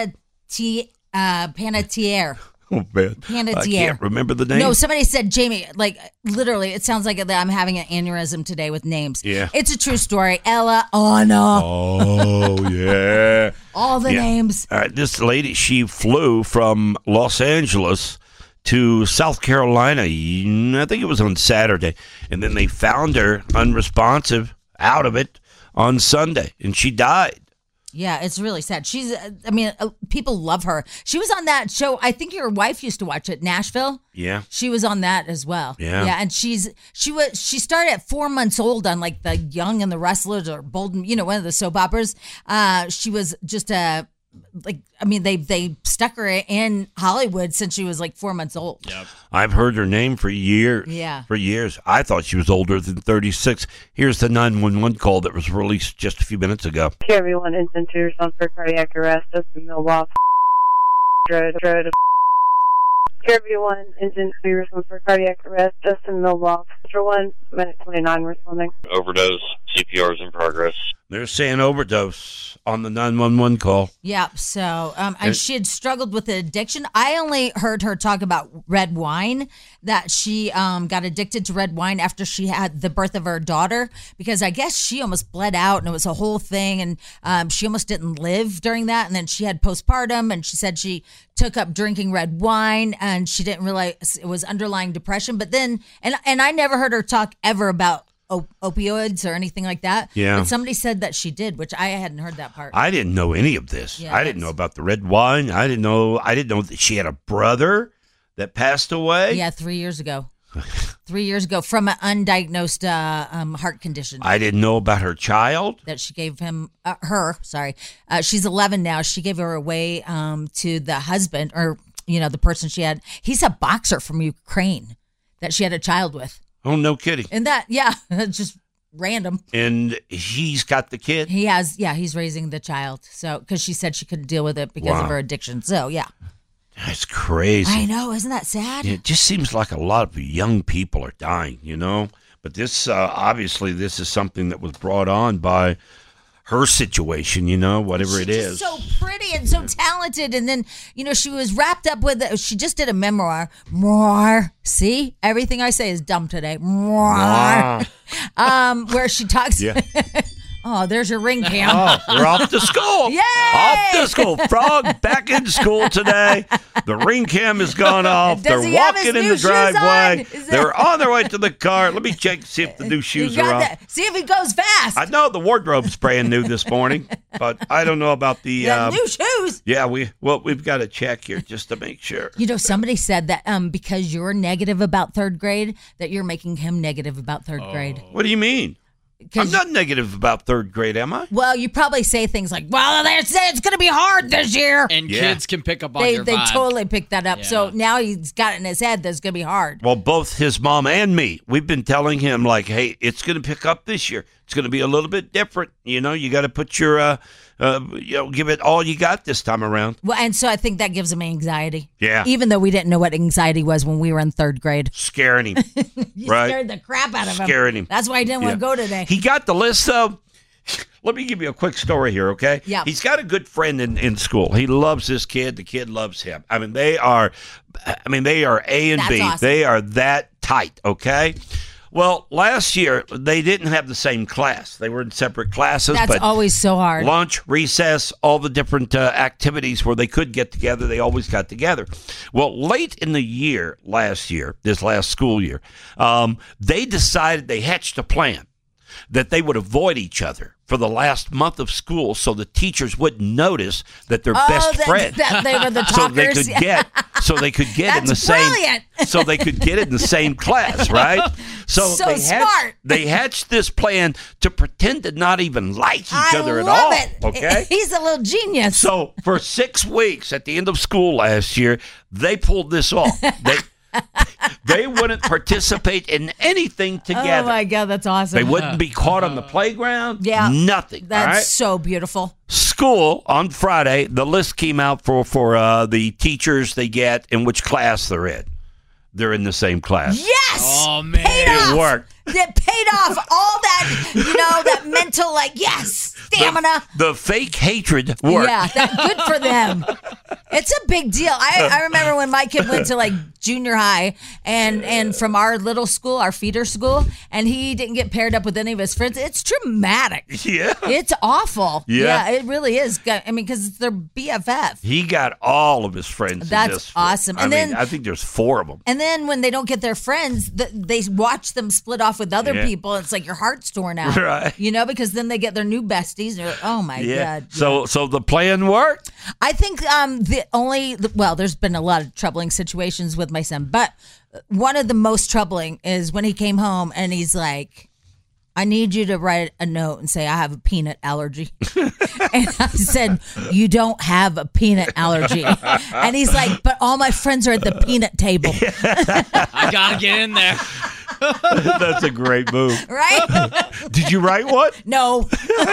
Panettiere. Oh, man. Panettiere. I can't remember the name. No, somebody said, Jamie, literally, it sounds like I'm having an aneurysm today with names. Yeah. It's a true story. Ella, Anna, Oh, yeah. all the Yeah. names. All right, this lady, she flew from Los Angeles to South Carolina. I think it was on Saturday. And then they found her unresponsive out of it on Sunday, and she died. Yeah, it's really sad. People love her. She was on that show. I think your wife used to watch it, Nashville. Yeah. She was on that as well. Yeah. Yeah, and she started at 4 months old on like The Young and the Restless or Bold, one of the soap operas. She was just they stuck her in Hollywood since she was like 4 months old. Yep. I've heard her name for years. Yeah. For years. I thought she was older than 36. Here's the 911 call that was released just a few minutes ago. Everyone is into yourself for cardiac arrest. Justin Milwaukee. Everyone is into yourself for cardiac arrest. Justin Milwaukee. 1 minute 29 responding. Overdose. CPR is in progress. They're saying overdose on the 911 call. Yeah. So, and she had struggled with addiction. I only heard her talk about red wine, that she got addicted to red wine after she had the birth of her daughter, because I guess she almost bled out and it was a whole thing. And she almost didn't live during that. And then she had postpartum, and she said she took up drinking red wine and she didn't realize it was underlying depression. But then, and I never heard her talk ever about opioids or anything like that. Yeah. But somebody said that she did, which I hadn't heard that part. I didn't know any of this. Yeah, I didn't know about the red wine. I didn't know that she had a brother that passed away. Yeah, 3 years ago. 3 years ago from an undiagnosed heart condition. I didn't know about her child. That she gave him, she's 11 now. She gave her away to the husband, or, the person she had. He's a boxer from Ukraine that she had a child with. Oh, no kidding. And that, yeah, just random. And he's got the kid? He has, yeah, he's raising the child. So, because she said she couldn't deal with it because of her addiction. So, yeah. That's crazy. I know. Isn't that sad? It just seems like a lot of young people are dying, But this, obviously, this is something that was brought on by her situation, whatever it is. She's so pretty and so talented. And then, she was wrapped up with, she just did a memoir. See? Everything I say is dumb today. Where she talks. Yeah. Oh, there's your ring cam. Oh, we're off to school. Yay! Off to school. Frog back in school today. The ring cam has gone off. Does They're he have walking his in new the driveway. shoes on? They're on their way to the car. Let me check, see if the new shoes are on. See if he goes fast. I know the wardrobe's brand new this morning, but I don't know about the new shoes. Yeah, we've got to check here just to make sure. Somebody said that because you're negative about third grade, that you're making him negative about third grade. What do you mean? I'm not negative about third grade, am I? Well, you probably say things like, well, they say it's going to be hard this year. And kids can pick up on your They vibe. totally pick that up. Yeah. So now he's got it in his head that it's going to be hard. Well, both his mom and me, we've been telling him, like, hey, it's going to pick up this year. It's going to be a little bit different. You got to put your, give it all you got this time around. Well, and so I think that gives him anxiety. Yeah. Even though we didn't know what anxiety was when we were in third grade. Scaring him. You right? scared the crap out of him. Scaring him. That's why he didn't want to go today. He got the list, though. Let me give you a quick story here, okay? Yeah. He's got a good friend in school. He loves this kid. The kid loves him. They are A and That's B. awesome. They are that tight, okay? Well, last year, they didn't have the same class. They were in separate classes. That's but always so hard. Lunch, recess, all the different activities where they could get together, they always got together. Well, late in the year, this last school year, they decided, they hatched a plan that they would avoid each other for the last month of school so the teachers wouldn't notice that they're best friends. That they were the So they talkers. could get in the That's same brilliant. so they could get in the same class, right? So smart. They hatched this plan to pretend to not even like each other at all. It. Okay? He's a little genius. So for 6 weeks at the end of school last year, they pulled this off. They wouldn't participate in anything together. Oh my God, that's awesome. They wouldn't be caught on the playground. Yeah. Nothing. That's all right? so beautiful. School on Friday, the list came out for the teachers they get and which class they're in. They're in the same class. Yes! Oh, man. Paid off. It worked. That paid off all that, that mental, yes, stamina. The fake hatred worked. Yeah, good for them. It's a big deal. I remember when my kid went to like junior high and from our little school, our feeder school, and he didn't get paired up with any of his friends. It's traumatic. Yeah. It's awful. Yeah. It really is. I mean, because it's their BFF. He got all of his friends. That's awesome. And then I think there's 4 of them. And then when they don't get their friends, they watch them split off with other people. It's like your heart's torn out. Right. You know, because then they get their new besties. And you're like, oh, my God. So the plan worked? I think there's been a lot of troubling situations with my son, but one of the most troubling is when he came home and he's like, I need you to write a note and say, I have a peanut allergy. And I said, you don't have a peanut allergy. And he's like, but all my friends are at the peanut table. I got to get in there. That's a great move. Right? Did you write one? No.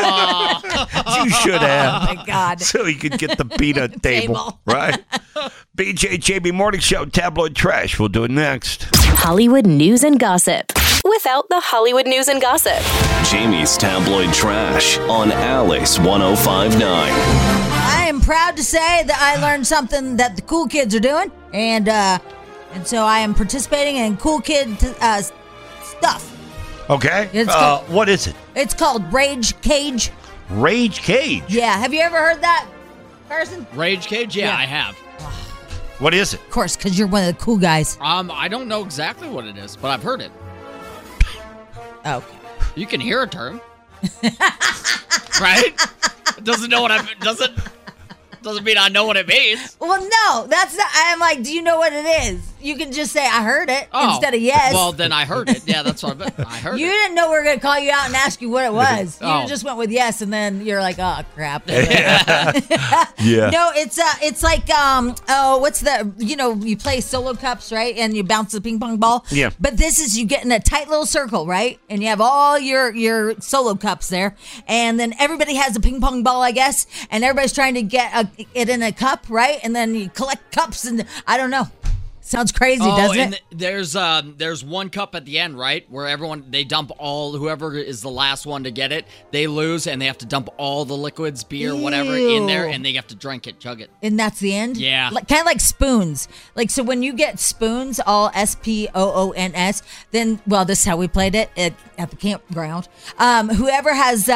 You should have. Oh, my God. So he could get the peanut table. Right? BJ Jamie Morning Show, Tabloid Trash. We'll do it next. Hollywood news and gossip without the Hollywood news and gossip. Jamie's Tabloid Trash on Alice 105.9. I am proud to say that I learned something that the cool kids are doing, and so I am participating in cool kid stuff. Okay. What is it? It's called Rage Cage. Rage Cage? Yeah. Have you ever heard that, Carson? Rage Cage? Yeah, I have. What is it? Of course, because you're one of the cool guys. I don't know exactly what it is, but I've heard it. Okay. You can hear a term. Right? It doesn't mean I know what it means. Well, no, that's not. I'm like, do you know what it is? You can just say, I heard it instead of yes. Well, then I heard it. Yeah, that's what I heard. You didn't know we were going to call you out and ask you what it was. You Oh. just went with yes, and then you're like, oh, crap. Yeah. No, it's like, what's the, you play solo cups, right? And you bounce the ping pong ball. Yeah. But this is, you get in a tight little circle, right? And you have all your solo cups there. And then everybody has a ping pong ball, I guess. And everybody's trying to get it in a cup, right? And then you collect cups and I don't know. Sounds crazy, doesn't and it? There's one cup at the end, right, where they dump whoever is the last one to get it, they lose, and they have to dump all the liquids, beer, whatever, in there, and they have to drink it, chug it. And that's the end? Yeah. Kind of like spoons. Like, so when you get spoons, all SPOONS, then, well, this is how we played it at the campground. Whoever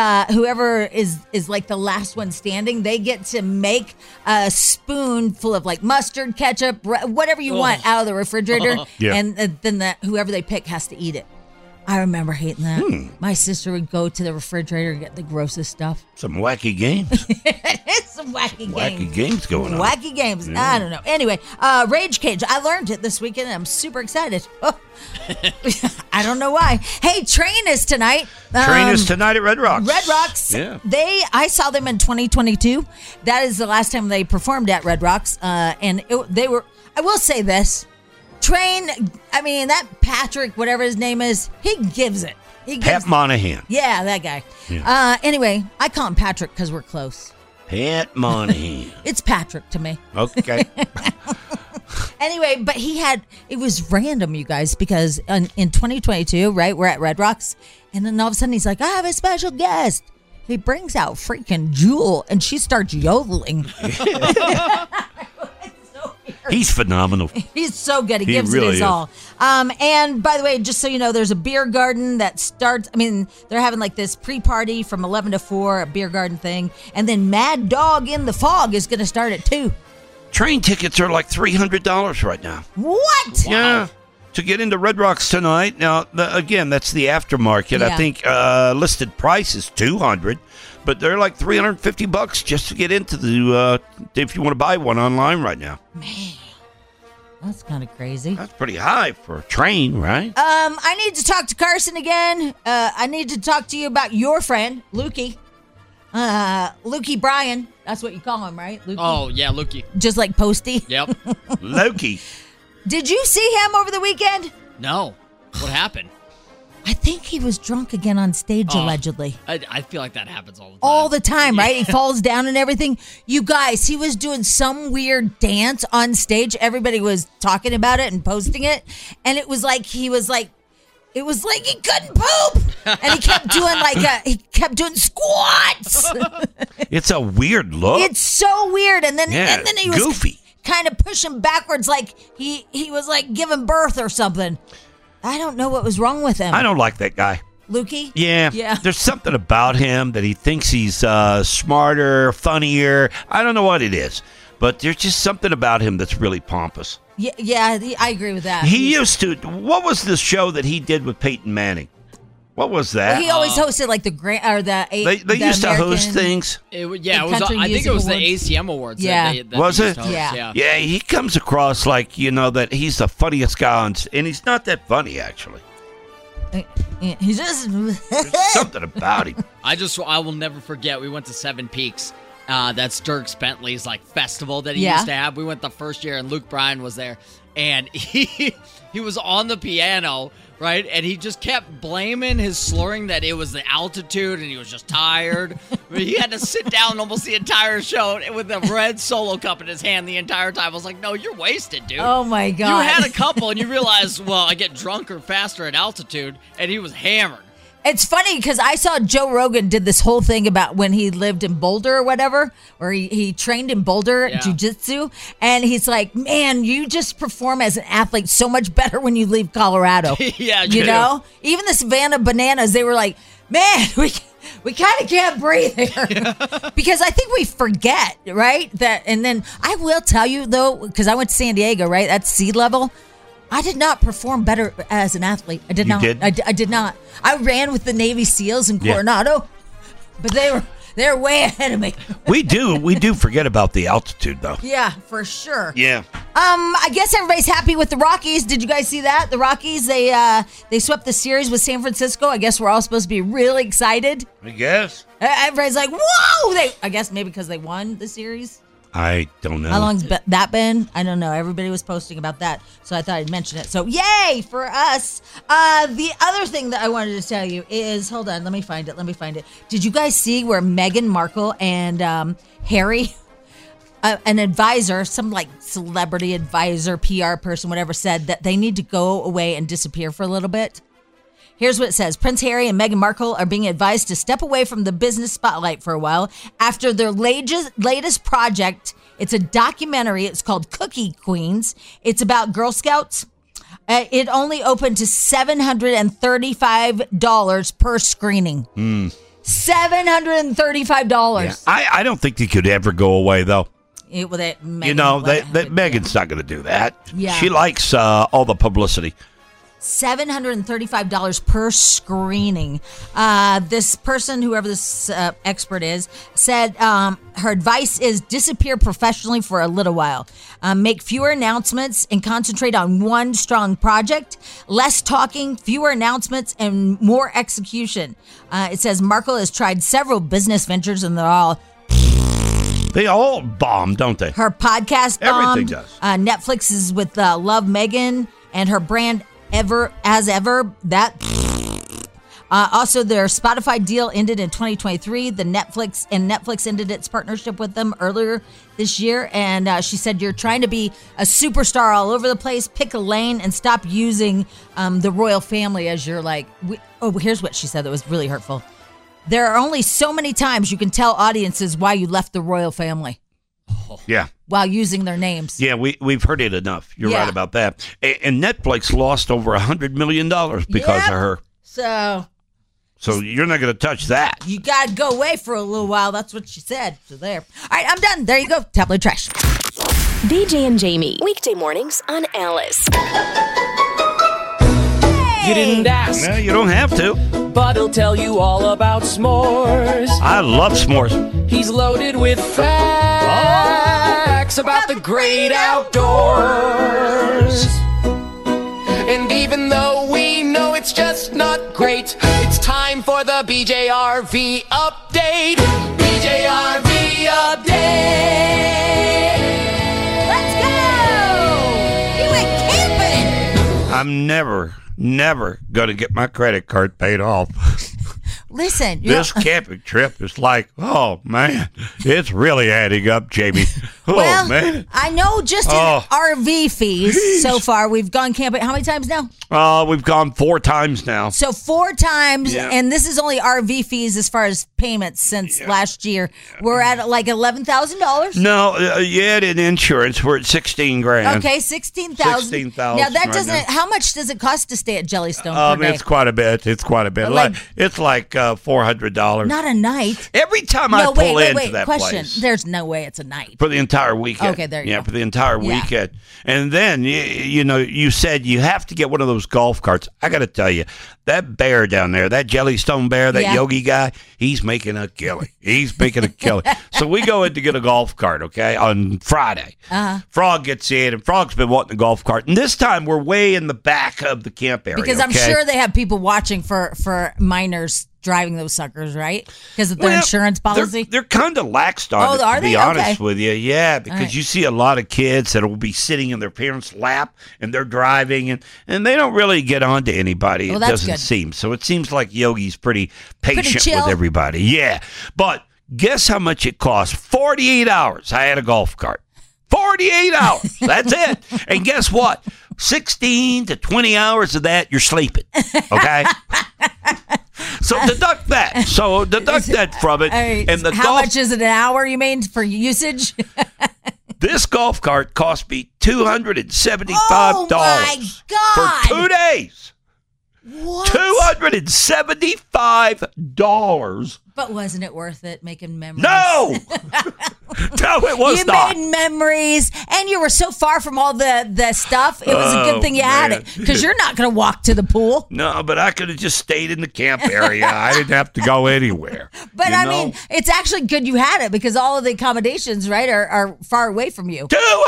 is like the last one standing, they get to make a spoon full of like mustard, ketchup, whatever you want out of the refrigerator. Yeah. And then whoever they pick has to eat it. I remember hating that. My sister would go to the refrigerator and get the grossest stuff. Some wacky games. It's some wacky games. Wacky games going on. Wacky games. Yeah. I don't know. Anyway, Rage Cage. I learned it this weekend and I'm super excited. I don't know why. Hey, Train is tonight. Train is tonight at Red Rocks. Red Rocks. Yeah. I saw them in 2022. That is the last time they performed at Red Rocks. They were, I will say this. Train, I mean, that Patrick, whatever his name is, he gives it. Pat Monahan. Yeah, that guy. Yeah. Anyway, I call him Patrick because we're close. Pat Monahan. It's Patrick to me. Okay. Anyway, but it was random, you guys, because in 2022, right, we're at Red Rocks, and then all of a sudden he's like, I have a special guest. He brings out freaking Jewel, and she starts yodeling. He's phenomenal. He's so good. He gives really it his is. all. And by the way, just so you know, there's a beer garden that starts, they're having like this pre-party from 11 to 4, a beer garden thing. And then Mad Dog in the Fog is going to start at 2. Train tickets are like $300 right now. What? Yeah. To get into Red Rocks tonight. Now, again, that's the aftermarket. Yeah. I think listed price is $200, but they're like $350 just to get into the. If you want to buy one online right now. Man, that's kind of crazy. That's pretty high for a Train, right? I need to talk to Carson again. I need to talk to you about your friend, Lukey. Lukey Bryan. That's what you call him, right? Lukey? Oh, yeah, Lukey. Just like Posty. Yep. Loki. Did you see him over the weekend? No. What happened? I think he was drunk again on stage, allegedly. I feel like that happens all the time. All the time, right? He falls down and everything. You guys, he was doing some weird dance on stage. Everybody was talking about it and posting it. And it was like he was like It was like he couldn't poop, and he kept doing squats. It's a weird look. It's so weird, and then he was goofy, kind of pushing backwards, like he was like giving birth or something. I don't know what was wrong with him. I don't like that guy. Lukey? Yeah. There's something about him that he thinks he's smarter, funnier. I don't know what it is, but there's just something about him that's really pompous. Yeah, I agree with that. He used to. What was the show that he did with Peyton Manning? What was that? He always hosted like the Grand or the. They used to host things. I think it was the ACM Awards. Yeah, that was it? Yeah. Yeah. He comes across like that he's the funniest guy, and he's not that funny actually. He's just There's something about him. I will never forget. We went to Seven Peaks. That's Dierks Bentley's like festival that he used to have. We went the first year, and Luke Bryan was there, and he was on the piano, right? And he just kept blaming his slurring that it was the altitude, and he was just tired. He had to sit down almost the entire show with a red solo cup in his hand the entire time. I was like, "No, you're wasted, dude." Oh my god! You had a couple, and you realized, well, I get drunker faster at altitude, and he was hammered. It's funny because I saw Joe Rogan did this whole thing about when he lived in Boulder or whatever, or he trained in Boulder jiu-jitsu, and he's like, man, you just perform as an athlete so much better when you leave Colorado. Yeah, you know? Even the Savannah Bananas, they were like, man, we kind of can't breathe here. Because I think we forget, right? And then I will tell you, though, because I went to San Diego, right? That's sea level. I did not perform better as an athlete. I did not. Did? I did not. I ran with the Navy SEALs in Coronado, but they were way ahead of me. We do forget about the altitude though. Yeah, for sure. Yeah. I guess everybody's happy with the Rockies. Did you guys see that? The Rockies, they swept the series with San Francisco. I guess we're all supposed to be really excited. I guess. Everybody's like, whoa! I guess maybe because they won the series. I don't know. How long's that been? I don't know. Everybody was posting about that, so I thought I'd mention it. So, yay for us. The other thing that I wanted to tell you is, hold on, let me find it. Did you guys see where Meghan Markle and Harry, an advisor, some like celebrity advisor, PR person, whatever, said that they need to go away and disappear for a little bit? Here's what it says. Prince Harry and Meghan Markle are being advised to step away from the business spotlight for a while after their latest project. It's a documentary. It's called Cookie Queens. It's about Girl Scouts. It only opened to $735 per screening. $735. Yeah. I don't think they could ever go away, though. Meghan's not going to do that. Yeah. She likes all the publicity. $735 per screening. This person, whoever this expert is, said her advice is disappear professionally for a little while. Make fewer announcements and concentrate on one strong project. Less talking, fewer announcements, and more execution. It says Markle has tried several business ventures and they all bomb, don't they? Her podcast bombed. Everything does. Netflix is with Love Meghan, and her brand Ever that also their Spotify deal ended in 2023. Netflix ended its partnership with them earlier this year, and she said, you're trying to be a superstar all over the place. Pick a lane and stop using the royal family as your here's what she said that was really hurtful. There are only so many times you can tell audiences why you left the royal family. Yeah. While using their names. Yeah, we've heard it enough. You're right about that. And Netflix lost over $100 million because of her. So you're not going to touch that. You got to go away for a little while. That's what she said. So there. All right, I'm done. There you go. Tabloid trash. BJ and Jamie. Weekday mornings on Alice. You didn't ask. No, you don't have to. But he'll tell you all about s'mores. I love s'mores. He's loaded with facts about the great outdoors. And even though we know it's just not great, it's time for the BJRV update. BJRV update. Let's go. You went camping. I'm never going to get my credit card paid off. Listen, This camping trip is like, oh, man, it's really adding up, Jamie. Oh, well, man. I know just in RV fees so far, we've gone camping. How many times now? We've gone 4 times now. So 4 times, Yeah. and this is only RV fees as far as payments since last year. We're at like $11,000. No, you added insurance. We're at $16,000. Okay, $16,000. Now that right doesn't. now. How much does it cost to stay at Jellystone per day? It's quite a bit. It's Like- $400. Not a night. Every time I pull into that Question. place. There's no way it's a night. For the entire weekend. Okay, there you yeah, go. for the entire Yeah. weekend. And then, you said you have to get one of those golf carts. I got to tell you, that bear down there, that Jellystone bear, that Yeah. Yogi guy, he's making a killing. He's making a killing. So we go in to get a golf cart, okay, on Friday. Frog gets in, and Frog's been wanting a golf cart. And this time we're way in the back of the camp area. Because I'm okay? sure they have people watching for minors driving those suckers, right? Because of their insurance policy. They're kind of laxed on Oh, it, are to be they? honest Okay. with you. Yeah, because right. you see a lot of kids that will be sitting in their parents' lap and they're driving and they don't really get on to anybody. Well, it that's doesn't good. seem. So it seems like Yogi's pretty patient chill. with everybody. Yeah. But guess how much it costs? 48 hours. I had a golf cart. 48 hours. That's it. And guess what? 16 to 20 hours of that, you're sleeping. Okay? So deduct that. So deduct that from it. All right, And the how much is it an hour, you mean, for usage? This golf cart cost me $275 Oh, my God. for 2 days. What? $275. But wasn't it worth it making memories? No, no, it was you not. made memories, and you were so far from all the stuff. It was a good thing you had man. it, because you're not going to walk to the pool. No, but I could have just stayed in the camp area. I didn't have to go anywhere. But you I know? mean, it's actually good you had it, because all of the accommodations, right, are far away from you.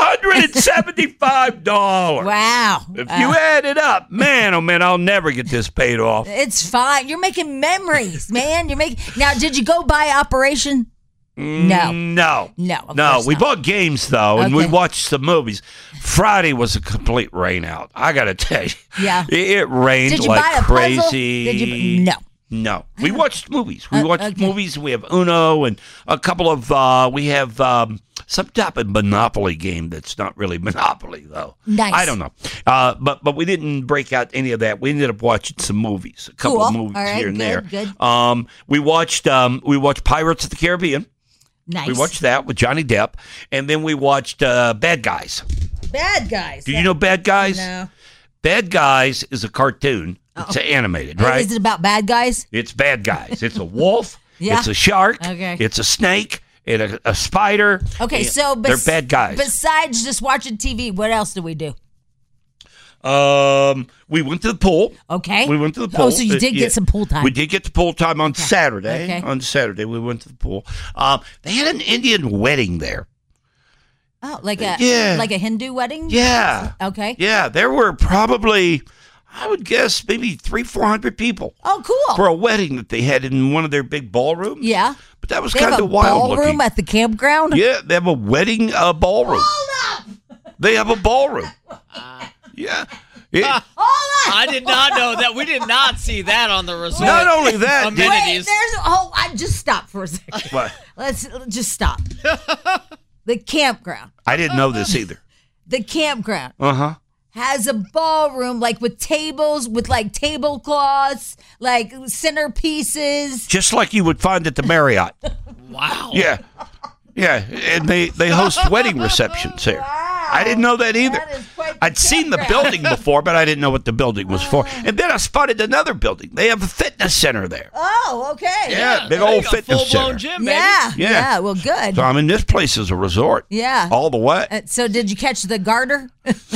$275. Wow. If you add it up, man, oh man, I'll never get this paid off. It's fine. You're making memories, man. You're making. Now, did you go by Operation? No. No. Of No, course we not. bought games, though, and we Okay. watched some movies. Friday was a complete rain out. I got to tell you. Yeah. It rained Did you like buy a puzzle? crazy. Did you? No. No. We watched movies. We watched okay. movies. We have Uno and a couple of, we have some type of Monopoly game that's not really Monopoly, though. Nice. I don't know. But we didn't break out any of that. We ended up watching some movies, a couple Cool. of movies All right, here and good, there. good. We watched Pirates of the Caribbean. Nice. We watched that with Johnny Depp, and then we watched Bad Guys. Bad Guys. Do you know Bad Guys? No. Bad Guys is a cartoon. It's animated, right? Is it about bad guys? It's bad guys. It's a wolf. Yeah. It's a shark. Okay. It's a snake. And a spider. Okay, and so they're bad guys. Besides just watching TV, what else do we do? We went to the pool. Okay. We went to the pool. Oh, so you did get some pool time. We did get the pool time on Saturday. Okay. On Saturday, we went to the pool. They had an Indian wedding there. Oh, like a Hindu wedding? Yeah. Okay. Yeah, there were probably, I would guess, maybe 300-400 people. Oh, cool. For a wedding that they had in one of their big ballrooms. Yeah. But that was They have kind a of wild ballroom looking. at the campground? Yeah, they have a wedding ballroom. Hold up! They have a ballroom. Yeah. I did not know that. We did not see that on the resort. Not only that, amenities. I just stop for a second. What? Let's just stop. The campground. I didn't know this either. The campground Uh-huh. has a ballroom, like with tables, with like tablecloths, like centerpieces. Just like you would find at the Marriott. Wow. Yeah. Yeah, and they host wedding receptions here. I didn't know that either. That is quite I'd seen the building before, but I didn't know what the building was for. And then I spotted another building. They have a fitness center there. Oh, okay. Yeah, big there you old go, fitness full-blown center. gym, baby. Yeah, Yeah. yeah. Well, good. So, I mean, this place is a resort. Yeah. All the way. So, did you catch the garter?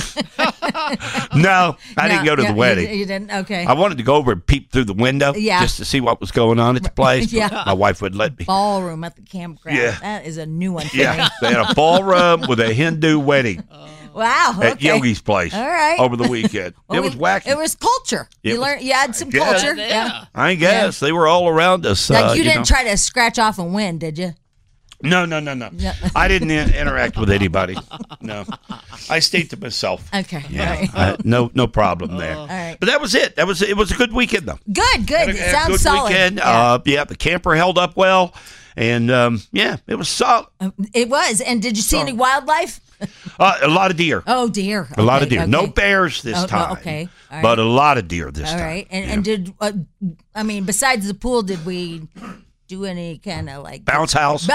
No, I didn't go to the wedding. You didn't. Okay. I wanted to go over and peep through the window Yeah. just to see what was going on at the place. But Yeah. my wife wouldn't let me. Ballroom at the campground. Yeah. That is a new one for Yeah, me. they had a ballroom with a Hindu wedding Wow. Okay. at Yogi's place All right. over the weekend. Well, It was wacky. It was culture. It You was- learned. You had some guess. culture. Yeah. I guess they were all around us. Like you know. didn't try to scratch off and win, did you? No. I didn't interact with anybody. No. I stayed to myself. Okay. Yeah. All right. No problem there. All right. But that was it. It was a good weekend, though. Good. Had It a sounds good solid. weekend. Yeah. The camper held up well. And, it was solid. It was. And did you see any wildlife? A lot of deer. Oh, deer. A lot of Okay, deer. okay. No bears this time. Okay. All right. But a lot of deer this All time. right. And did, besides the pool, did we do any kind of like Bounce house.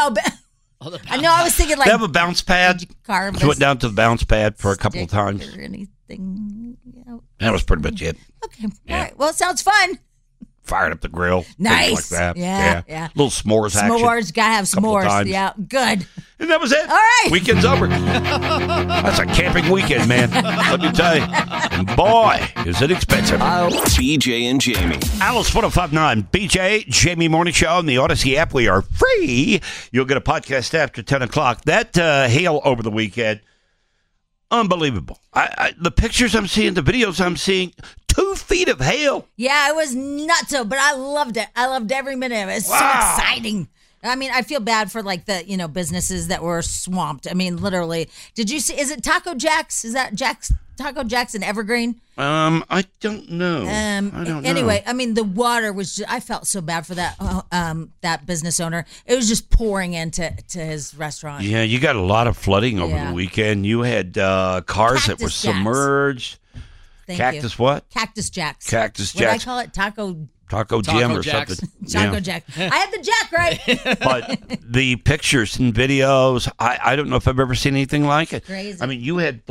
I know. I was thinking like They have a bounce pad. Did you carve Just went down to the bounce pad for a couple of times. or anything? Yeah. That was pretty much it. Okay. All right. Well, it sounds fun. Fired up the grill. Nice. Things like that. Yeah. Little s'mores action. S'mores. Gotta have Couple s'mores. times. Yeah. Good. And that was it. All right. Weekend's over. That's a camping weekend, man. Let me tell you. And boy, is it expensive. BJ and Jamie. Alice 1059, BJ, Jamie Morning Show on the Odyssey app. We are free. You'll get a podcast after 10 o'clock. That hail over the weekend, unbelievable. The pictures I'm seeing, the videos I'm seeing, 2 feet of hail. Yeah, it was nuts, but I loved it. I loved every minute of it. It's so exciting. I mean, I feel bad for like the, businesses that were swamped. I mean, literally. Did you see, is it Taco Jack's? Is that Taco Jack's in Evergreen? I don't know. I don't know. Anyway, I mean, the water was just, I felt so bad for that business owner. It was just pouring into his restaurant. Yeah, you got a lot of flooding over the weekend. You had cars that were Cactus Jacks. submerged. Thank Cactus you. what? Cactus Jacks. Cactus What did I Jacks. call it? Taco Jim or Jacks. something. Taco Yeah. Jack. I had the Jack right. But the pictures and videos, I don't know if I've ever seen anything like it. Crazy. I mean, you had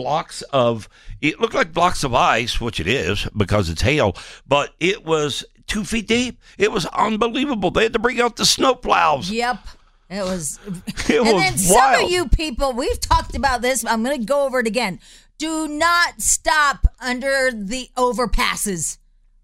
it looked like blocks of ice, which it is because it's hail, but it was 2 feet deep. It was unbelievable. They had to bring out the snow plows. Yep. It was. It and was then some wild. of you people, we've talked about this. I'm going to go over it again. Do not stop under the overpasses.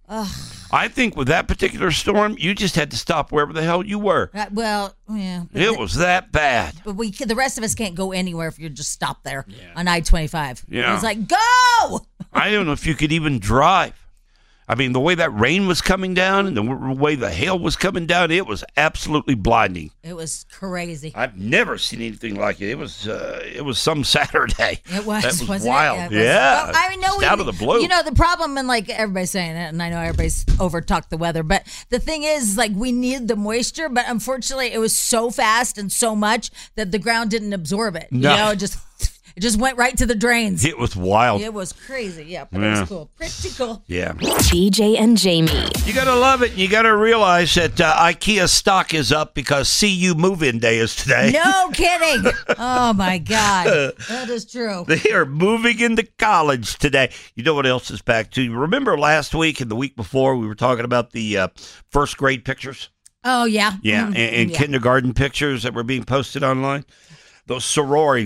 I think with that particular storm, you just had to stop wherever the hell you were. Well, yeah. It was that bad. But the rest of us can't go anywhere if you just stop there on I-25. Yeah. It's like, go! I don't know if you could even drive. I mean, the way that rain was coming down and the way the hail was coming down, it was absolutely blinding. It was crazy. I've never seen anything like it. It was some Saturday. It was. That was wasn't wild. It? It was. Yeah. Well, I mean, Just out of the blue. The problem, and like everybody's saying it, and I know everybody's over-talked the weather, but the thing is, like, we needed the moisture, but unfortunately, it was so fast and so much that the ground didn't absorb it. No. It just went right to the drains. It was wild. It was crazy. Yeah, but it was cool. Pretty cool. Yeah. BJ and Jamie. You got to love it. You got to realize that IKEA stock is up because CU move-in day is today. No kidding. Oh, my God. That is true. They are moving into college today. You know what else is back too? Remember last week and the week before we were talking about the first grade pictures? Oh, yeah. Yeah, Mhm. and kindergarten pictures that were being posted online. Those sorority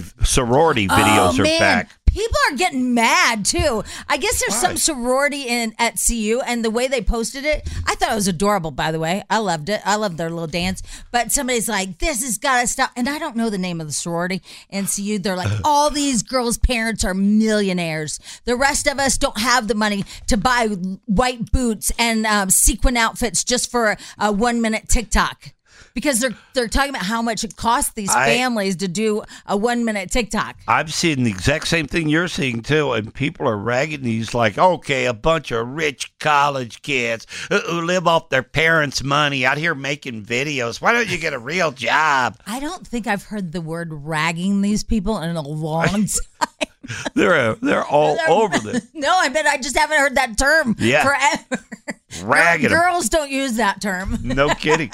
videos are back. People are getting mad too. I guess there's some sorority at CU, and the way they posted it, I thought it was adorable. By the way, I loved it. I loved their little dance. But somebody's like, "This has got to stop," and I don't know the name of the sorority. And CU, they're like, "All these girls' parents are millionaires. The rest of us don't have the money to buy white boots and sequin outfits just for a 1-minute TikTok." Because they're talking about how much it costs these families to do a 1-minute TikTok. I've seen the exact same thing you're seeing too, and people are ragging these like, okay, a bunch of rich college kids who live off their parents' money out here making videos. Why don't you get a real job? I don't think I've heard the word ragging these people in a long time. They're all over this. No, I bet I just haven't heard that term forever. Ragging them. Girls don't use that term. No kidding.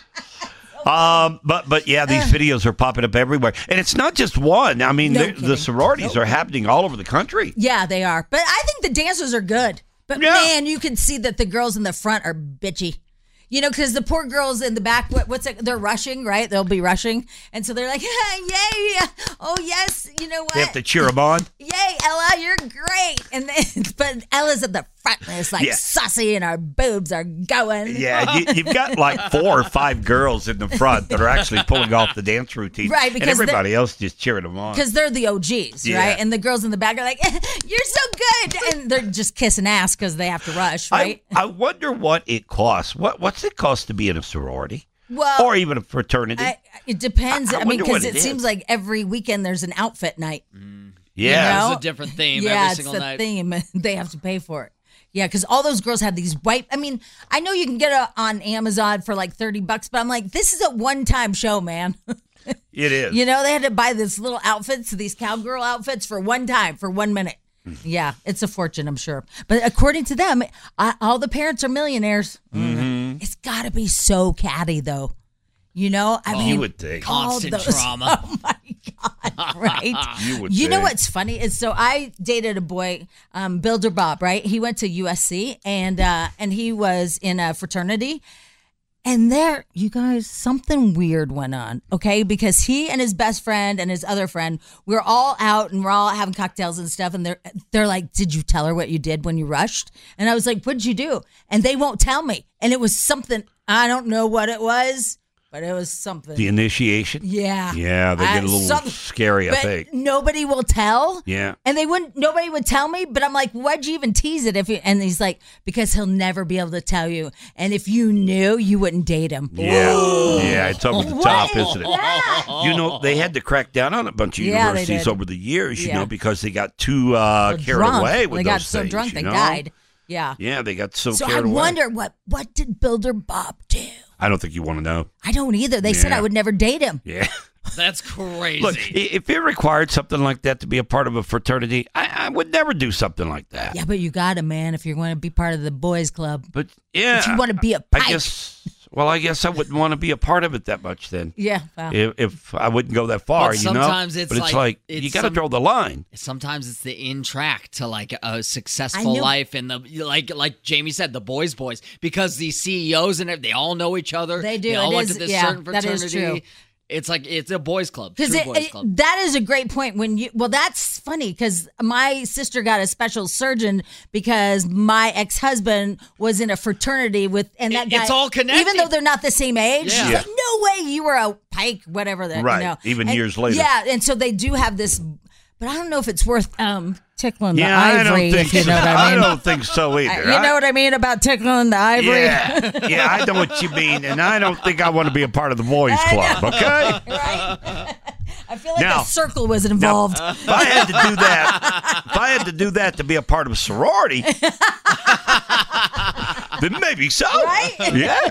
But yeah, these videos are popping up everywhere, and it's not just one. I mean, the sororities are happening all over the country. Yeah, they are. But I think the dancers are good. But man, you can see that the girls in the front are bitchy. Because the poor girls in the back, they're rushing, right? They'll be rushing. And so they're like, yay, oh, yes, you know what? They have to cheer them on. Yay, Ella, you're great. And then, but Ella's at the front, and it's like sussy, and our boobs are going. Yeah, you've got like 4 or 5 girls in the front that are actually pulling off the dance routine. Right, and everybody else just cheering them on. Because they're the OGs, right? And the girls in the back are like, you're so good. And they're just kissing ass because they have to rush, right? I wonder what it costs. What's it cost to be in a sorority? Well, or even a fraternity. It depends. I mean, wonder because what it seems like every weekend there's an outfit night. Yeah. It's a different theme Yeah, every single night. it's a theme. They have to pay for it. Yeah, because all those girls have these white. I mean, I know you can get it on Amazon for like $30, but I'm like, this is a one-time show, man. It is. You know, they had to buy this little outfits, these cowgirl outfits for one time, for 1 minute. Yeah, it's a fortune, I'm sure. But according to them, all the parents are millionaires. Mm-hmm. It's got to be so catty, though. You know, I mean, you would think. Constant trauma. Oh my God, right? You know think. what's funny is so I dated a boy, Builder Bob, right? He went to USC and he was in a fraternity. And there, you guys, something weird went on, okay? Because he and his best friend and his other friend, we were all out and we're all having cocktails and stuff. And they're like, did you tell her what you did when you rushed? And I was like, what did you do? And they won't tell me. And it was something, I don't know what it was, but it was something. The initiation? Yeah. Yeah, they get a little scary, I but think. Nobody will tell. Yeah. And nobody would tell me, but I'm like, why'd you even tease it? And he's like, because he'll never be able to tell you. And if you knew, you wouldn't date him. Yeah. Yeah, it's over the What top, is isn't it? that? You know, they had to crack down on a bunch of Yeah, they universities did. over the years, you Yeah. know, because they got too carried Drunk. away with they those got so things, drunk you they know? died. Yeah. Yeah, they got so So I carried away. wonder what did Builder Bob do? I don't think you want to know. I don't either. They said Yeah. I would never date him. Yeah. That's crazy. Look, if it required something like that to be a part of a fraternity, I would never do something like that. Yeah, but you got to, man, if you're going to be part of the boys club. But yeah, If you want to be a pike. I guess I wouldn't want to be a part of it that much then. Yeah. Well. If I wouldn't go that far, But you know. sometimes it's but it's like- like you got to draw the line. Sometimes it's the in track to like a I successful knew- life and the like Jamie said, the boys, because these CEOs and they all know each other. They do. They all It went is- to this yeah, certain that fraternity. is true. It's like it's a boys club. Because True boys club. that is a great point. That's funny because my sister got a special surgeon because my ex-husband was in a fraternity and that guy. It's all connected. Even though they're not the same age. Yeah. She's like, no way you were a pike, whatever that, Right, you know. even And- years later. Yeah, and so they do have this, but I don't know if it's worth tickling Yeah, the I ivory, don't if think you know what I mean. I don't think so either. You know what I mean about tickling the ivory? Yeah, I know what you mean, and I don't think I want to be a part of the boys club. Okay. Right? I feel like Now- a circle was involved. If I had to do that, to be a part of a sorority, then maybe so. Right? Yeah.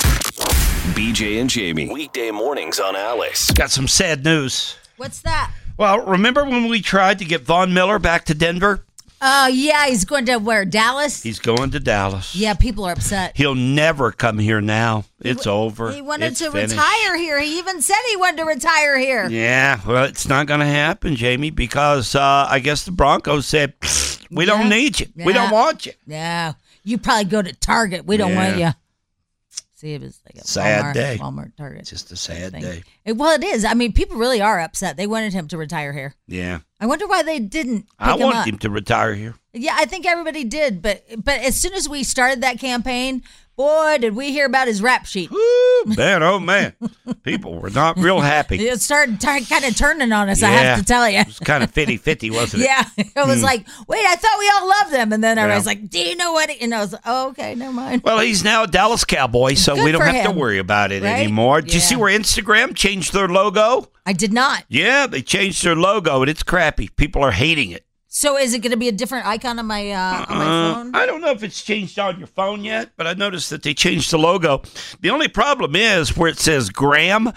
BJ and Jamie. Weekday mornings on Alice. Got some sad news. What's that? Well, remember when we tried to get Von Miller back to Denver? Oh, yeah, he's going to where? Dallas? He's going to Dallas. Yeah, people are upset. He'll never come here now. It's over. He wanted It's to finished. retire here. He even said he wanted to retire here. Yeah, well, it's not going to happen, Jamie, because I guess the Broncos said, we don't need you. We don't want you. Yeah. You probably go to Target. We don't want you. See, it was like a Sad Walmart, day. Walmart, Target. It's just a sad thing. day. Well, it is. I mean, people really are upset. They wanted him to retire here. Yeah. I wonder why they didn't pick I him wanted up. him to retire here. Yeah, I think everybody did. But as soon as we started that campaign, boy, did we hear about his rap sheet. Woo, man, oh, man. People were not real happy. It started kind of turning on us, I have to tell you. It was kind of 50-50, wasn't it? Yeah, it was Hmm. like, wait, I thought we all loved him, and then I Yeah. was like, do you know what? And I was like, oh, okay, never mind. Well, he's now a Dallas Cowboy, so Good we don't for have to him, worry about it right? anymore. Did you Yeah. see where Instagram changed their logo? I did not. Yeah, they changed their logo, and it's crappy. People are hating it. So is it going to be a different icon on my phone? I don't know if it's changed on your phone yet, but I noticed that they changed the logo. The only problem is where it says Graham,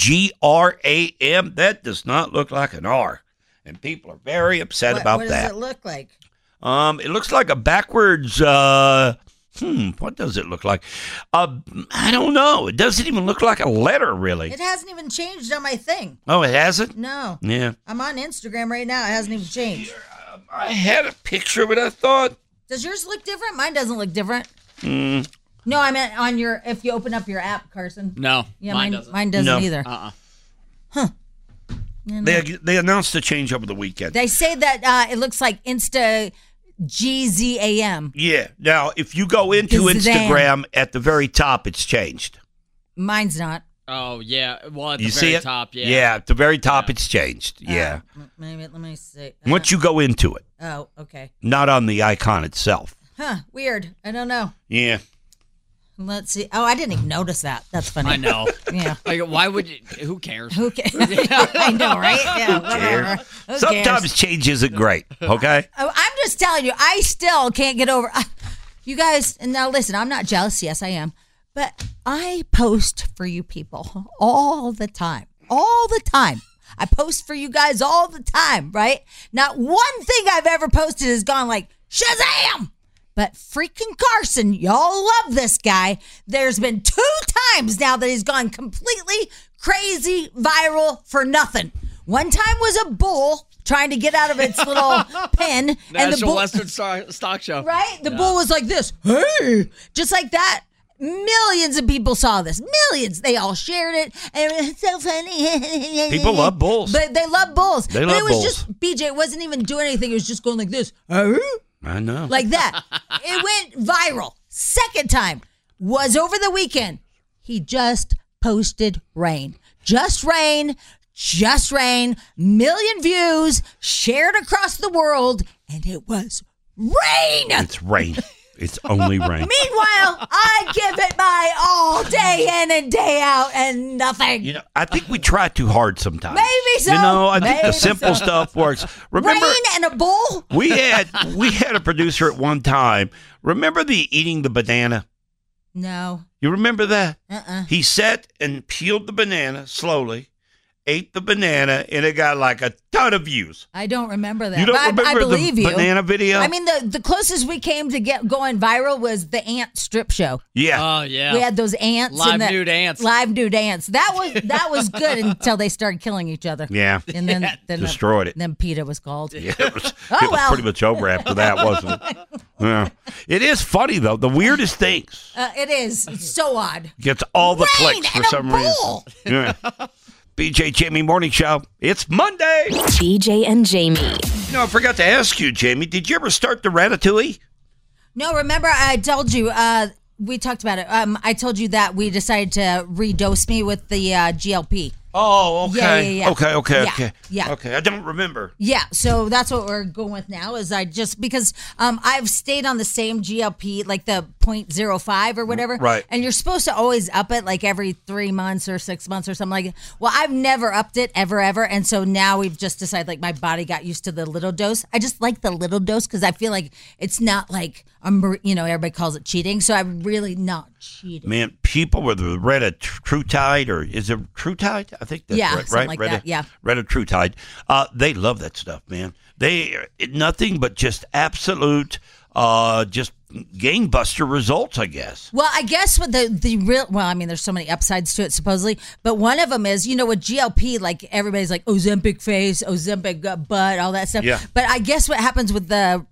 G-R-A-M, that does not look like an R. And people are very upset about what that. does it look like? It looks like a backwards, what does it look like? I don't know. It doesn't even look like a letter, really. It hasn't even changed on my thing. Oh, it hasn't? No. Yeah. I'm on Instagram right now. It hasn't even changed. I had a picture of it, I thought. Does yours look different? Mine doesn't look different. Mm. No, I meant on if you open up your app, Carson. No, Yeah, mine doesn't. Mine doesn't No. either. Huh. They announced the change over the weekend. They say that it looks like Insta GZAM. Yeah. Now, if you go into Gazam. Instagram, at the very top, it's changed. Mine's not. Oh yeah, well at You the see very it? top, yeah. Yeah, at the very top, it's changed. Yeah. Maybe let me see. Once you go into it, Okay. not on the icon itself. Huh. Weird. I don't know. Yeah. Let's see. Oh, I didn't even notice that. That's funny. I know. Yeah. Like, why would you? Who cares? Who cares? I know, right? Yeah, whatever. Who Sometimes cares? change isn't great, okay? I'm just telling you, I still can't get over. You guys, and now listen, I'm not jealous. Yes, I am. But I post for you people all the time. All the time. I post for you guys all the time, right? Not one thing I've ever posted has gone like, Shazam! But freaking Carson, y'all love this guy. There's been 2 times now that he's gone completely crazy viral for nothing. One time was a bull trying to get out of its little pen. National and the bull, Western Stock Show. Right? The bull was like this. Hey! Just like that. Millions of people saw this. Millions. They all shared it. And it's so funny. People love bulls. But they love bulls. They but love it was bulls. just, BJ, it wasn't even doing anything. It was just going like this. I know. Like that. It went viral. Second time was over the weekend. He just posted rain. Just rain. Just rain. Million views. Shared across the world. And it was rain. It's rain. It's only rain. Meanwhile, I give it my all day in and day out and nothing. You know, I think we try too hard sometimes. Maybe so. You know, I think the Maybe simple so. stuff works. Remember, Rain and a bull? we had a producer at one time. Remember the eating the banana? No. You remember that? Uh-uh. He sat and peeled the banana slowly, ate the banana, and it got like a ton of views. I don't remember that. You don't but I remember believe the you. banana video? I mean, the closest we came to get going viral was the ant strip show. Yeah. Oh, yeah. We had those ants. Live and nude ants. Live nude ants. That was good until they started killing each other. Yeah. And then Destroyed it. Then PETA was called. Yeah, it was well. pretty much over after that, wasn't it? Yeah. It is funny, though. The weirdest things It is. It's so odd. gets all the Rain clicks for and a some bull. reason. Yeah. BJ Jamie Morning Show. It's Monday. BJ and Jamie. You know, I forgot to ask you, Jamie, did you ever start the Ratatouille? No, remember I told you, we talked about it. I told you that we decided to redose me with the GLP. Oh, okay. Yeah. Okay. Yeah. Okay, I don't remember. Yeah, so that's what we're going with now is because I've stayed on the same GLP, like the 0.05 or whatever. Right. And you're supposed to always up it like every 3 months or 6 months or something like that. Well, I've never upped it ever. And so now we've just decided like my body got used to the little dose. I just like the little dose because I feel like it's not like, everybody calls it cheating. So I'm really not cheating. Man, people with the Retatrutide, or is it Trutide? I think that's right. Something like that, yeah. Retatrutide. They love that stuff, man. They nothing but just absolute, just gangbuster results, I guess. Well, I guess with the real, there's so many upsides to it supposedly, but one of them is, with GLP, like everybody's like Ozempic face, Ozempic butt, all that stuff. Yeah. But I guess what happens with the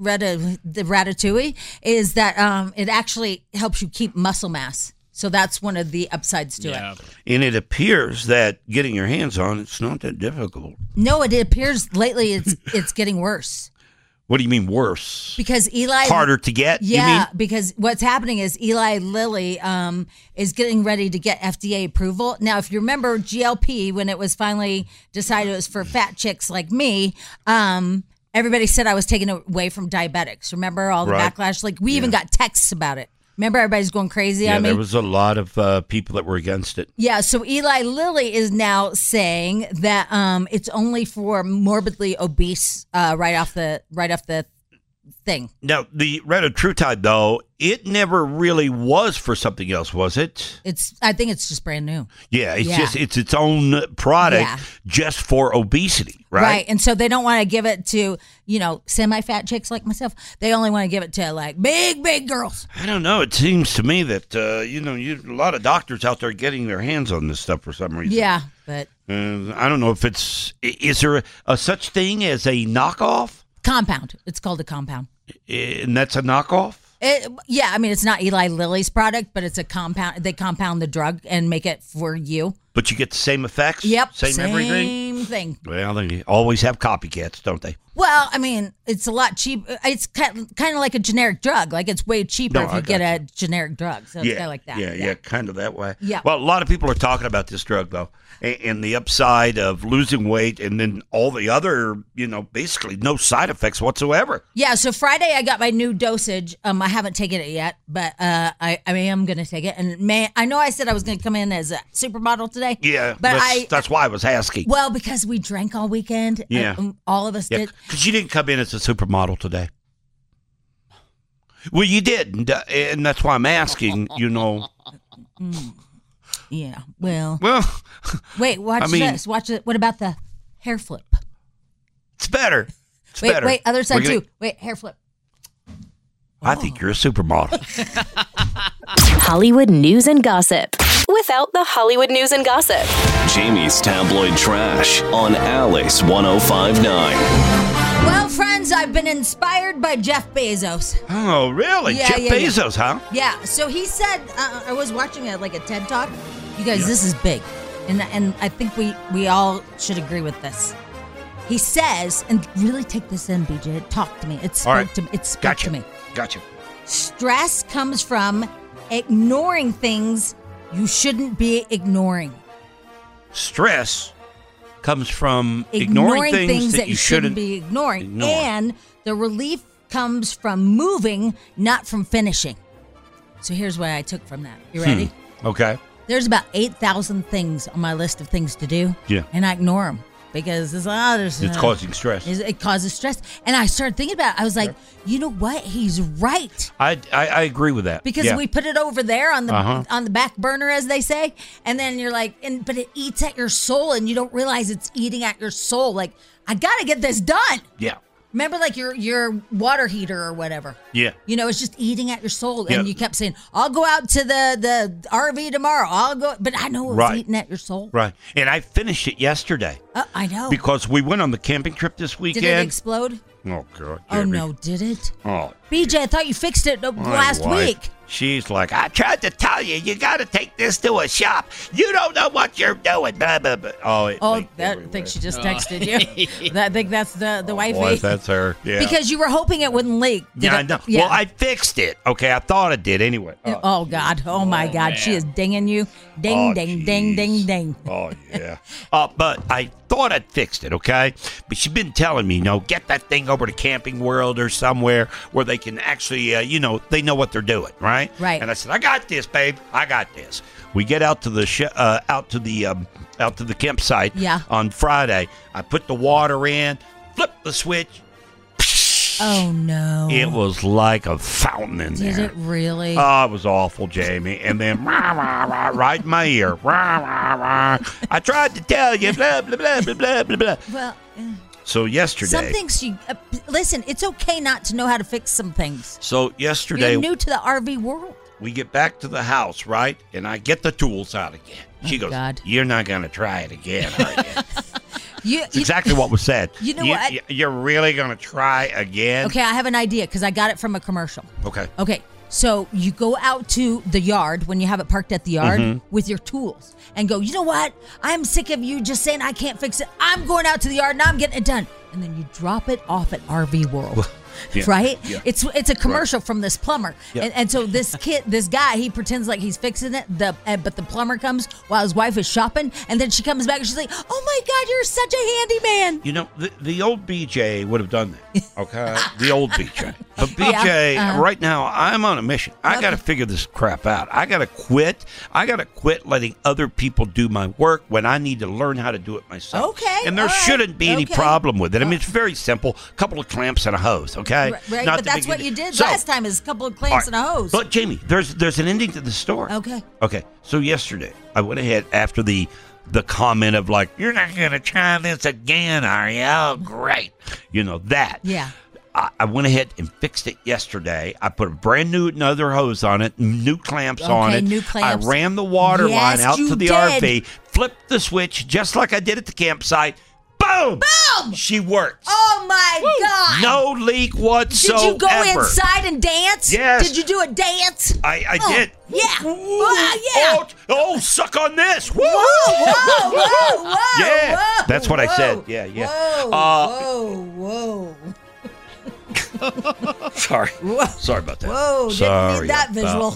Ratatouille is that it actually helps you keep muscle mass. So that's one of the upsides to it. And it appears that getting your hands on it's not that difficult. No, it appears lately it's getting worse. What do you mean worse? Because Eli harder to get. Yeah, you mean? because what's happening is Eli Lilly is getting ready to get FDA approval. Now, if you remember GLP, when it was finally decided it was for fat chicks like me, everybody said I was taken away from diabetics. Remember all the backlash? Like we even got texts about it. Remember, everybody's going crazy on me? There was a lot of people that were against it. Yeah, so Eli Lilly is now saying that it's only for morbidly obese right off the thing. Now, the Retatrutide, though, it never really was for something else, was it? I think it's just brand new. Yeah, it's its own product just for obesity, right? Right, and so they don't want to give it to, semi-fat chicks like myself. They only want to give it to, like, big girls. I don't know. It seems to me that, a lot of doctors out there getting their hands on this stuff for some reason. Yeah, but... I don't know if is there a such thing as a knockoff? Compound. It's called a compound. And that's a knockoff? It's not Eli Lilly's product, but it's a compound. They compound the drug and make it for you. But you get the same effects? Yep. Same everything? Same thing. Well, they always have copycats, don't they? Well, I mean, it's a lot cheap. It's kind of like a generic drug. Like, it's way cheaper if you get a generic drug. So it's kind of like that. Yeah, kind of that way. Yeah. Well, a lot of people are talking about this drug, though, and the upside of losing weight and then all the other, basically no side effects whatsoever. Yeah, so Friday I got my new dosage. I haven't taken it yet, but I am going to take it. And, man, I know I said I was going to come in as a supermodel today. Yeah, but that's why I was asking. Well, because we drank all weekend. Yeah. All of us did. Because you didn't come in as a supermodel today. Well, you did, and that's why I'm asking, Yeah, well. Wait, watch this. Watch it. What about the hair flip? It's better. Wait, other side too. Wait, hair flip. I think you're a supermodel. Hollywood news and gossip without the Hollywood news and gossip. Jamie's Tabloid Trash on Alice 105.9. Well, friends, I've been inspired by Jeff Bezos. Oh, really? Yeah, Jeff Bezos, huh? Yeah. So he said, I was watching a TED Talk. You guys, this is big. And I think we all should agree with this. He says, and really take this in, BJ. Talk to me. It spoke to me. It spoke to me. Gotcha. Stress comes from ignoring things you shouldn't be ignoring. Stress comes from ignoring things that you shouldn't be ignoring. And the relief comes from moving, not from finishing. So here's what I took from that. You ready? Okay. There's about 8,000 things on my list of things to do. Yeah. And I ignore them. Because it's causing stress. It causes stress. And I started thinking about it. I was like, you know what? He's right. I agree with that. Because we put it over there on the back burner, as they say. And then you're like, but it eats at your soul and you don't realize it's eating at your soul. Like, I got to get this done. Yeah. Remember, like your water heater or whatever. Yeah. It's just eating at your soul. And you kept saying, I'll go out to the RV tomorrow. I'll go. But I know it was eating at your soul. Right. And I finished it yesterday. I know. Because we went on the camping trip this weekend. Did it explode? Oh, God. Oh, no. Did it? Oh. BJ, I thought you fixed it last week. She's like, I tried to tell you, you got to take this to a shop. You don't know what you're doing. Blah, blah, blah. I think she just texted you. I think that's the wifey. Boy, that's her. Yeah. Because you were hoping it wouldn't leak. I know. Yeah. Well, I fixed it. Okay, I thought it did anyway. Oh God. Oh, my God. Man. She is dinging you. Ding, ding, ding, ding, ding. Oh, yeah. But I thought I'd fixed it, okay? But she's been telling me, get that thing over to Camping World or somewhere where they can actually, they know what they're doing, right? Right. And I said, I got this, babe. I got this. We get out to the campsite on Friday. I put the water in, flip the switch. Oh, no. It was like a fountain in there. Did it really? Oh, it was awful, Jamie. And then right in my ear. I tried to tell you, blah, blah, blah, blah, blah, blah, blah. Well, so yesterday. Some things listen, it's okay not to know how to fix some things. So yesterday. You're new to the RV world. We get back to the house, right? And I get the tools out again. She goes, God. You're not going to try it again, are you? That's exactly what was said. You know what? You're really going to try again? Okay, I have an idea because I got it from a commercial. Okay. So you go out to the yard when you have it parked at the yard with your tools and go, you know what? I'm sick of you just saying I can't fix it. I'm going out to the yard and I'm getting it done. And then you drop it off at RV World. Yeah. Right? Yeah. It's a commercial from this plumber. Yeah. And so this guy, he pretends like he's fixing it, but the plumber comes while his wife is shopping, and then she comes back and she's like, oh my God, you're such a handyman. The old BJ would have done that, okay? The old BJ. But BJ, right now, I'm on a mission. I got to figure this crap out. I got to quit. I got to quit letting other people do my work when I need to learn how to do it myself. Okay. And there shouldn't be any problem with it. I mean, it's very simple. A couple of clamps and a hose, okay? Right, but that's what you did last time is a couple of clamps and a hose. But, Jamie, there's an ending to the story. Okay. So yesterday, I went ahead after the comment of like, you're not going to try this again, are you? Oh, great. That. Yeah. I went ahead and fixed it yesterday. I put a brand new another hose on it, new clamps on it. New clamps. I ran the water line out to the RV, flipped the switch just like I did at the campsite. Boom! Boom! Boom! She works. Oh my God! No leak whatsoever. Did you go inside and dance? Yes. Did you do a dance? I did. Yeah. Yeah. Oh, suck on this. Woo! Whoa! Yeah. Whoa, That's what I said. Yeah. Whoa! Sorry. Sorry about that. Whoa, didn't need that visual.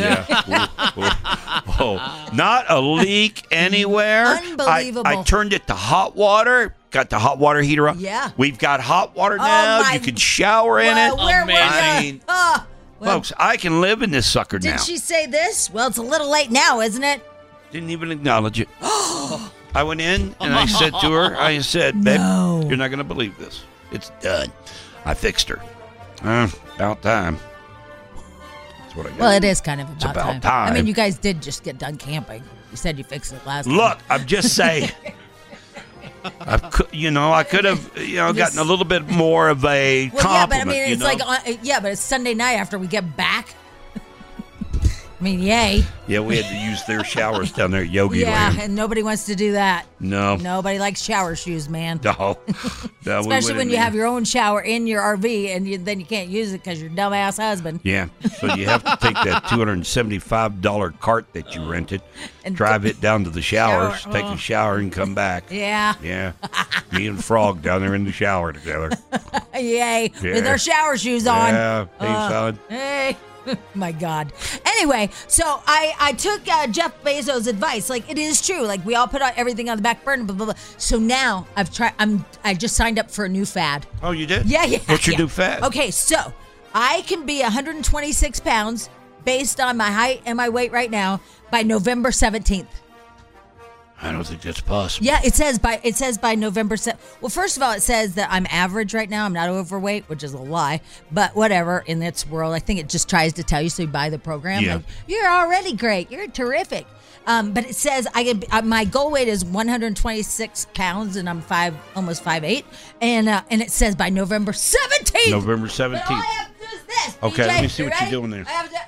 Not a leak anywhere. Unbelievable. I turned it to hot water. Got the hot water heater on. Yeah. We've got hot water now. You can shower in it. Where were I you? mean, folks, I can live in this sucker now. Did she say this? Well, it's a little late now, isn't it? Didn't even acknowledge it. I went in and I said to her, I said, babe, you're not going to believe this. It's done. I fixed her. About time. That's what I got. Well, it is kind of It's about time. I mean, you guys did just get done camping. You said you fixed it last time. Look, I'm just saying. I could have, gotten a little bit more of a compliment. Yeah, but I mean, it's like, but it's Sunday night after we get back. I mean, yay. Yeah, we had to use their showers down there at Yogi Land. Yeah, and nobody wants to do that. No. Nobody likes shower shoes, man. No. Especially when you have your own shower in your RV and then you can't use it because your dumbass husband. Yeah, so you have to take that $275 cart that you rented, And drive it down to the showers, take a shower, and come back. Yeah. Yeah. Me and Frog down there in the shower together. Yay. Yeah. With our shower shoes on. Yeah. Hey, son. Hey. My God. Anyway, so I took Jeff Bezos' advice. Like, it is true. Like, we all put everything on the back burner, blah, blah, blah. So now I just signed up for a new fad. Oh, you did? Yeah. What's your new fad? Okay, so I can be 126 pounds based on my height and my weight right now by November 17th. I don't think that's possible. Yeah, it says by November 7th. Well, first of all, it says that I'm average right now. I'm not overweight, which is a lie. But whatever, in its world, I think it just tries to tell you so you buy the program. Yeah. Like, you're already great. You're terrific. But it says my goal weight is 126 pounds, and I'm almost 5'8", and it says by November 17th. November 17th. But all I have to do is this. Okay, DJ, let me see you what ready? you're doing there. I have to.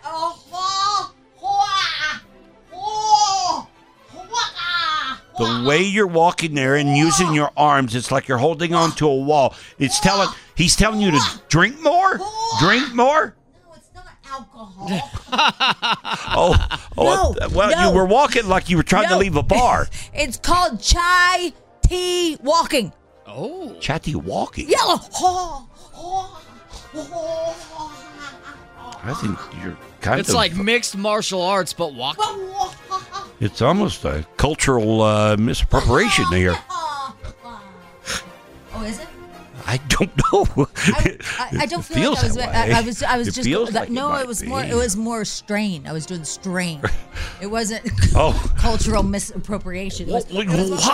The way you're walking there and using your arms, it's like you're holding on to a wall. He's telling you to drink more? Drink more? No, it's not alcohol. You were walking like you were trying to leave a bar. It's called chai tea walking. Oh. Chatty walking. Yellow. I think you're kind of... It's like mixed martial arts, but walking. It's almost a cultural misappropriation here. Oh, is it? I don't know. I don't feel like I was just like no, it was more strain. I was doing strain. It wasn't cultural misappropriation. There was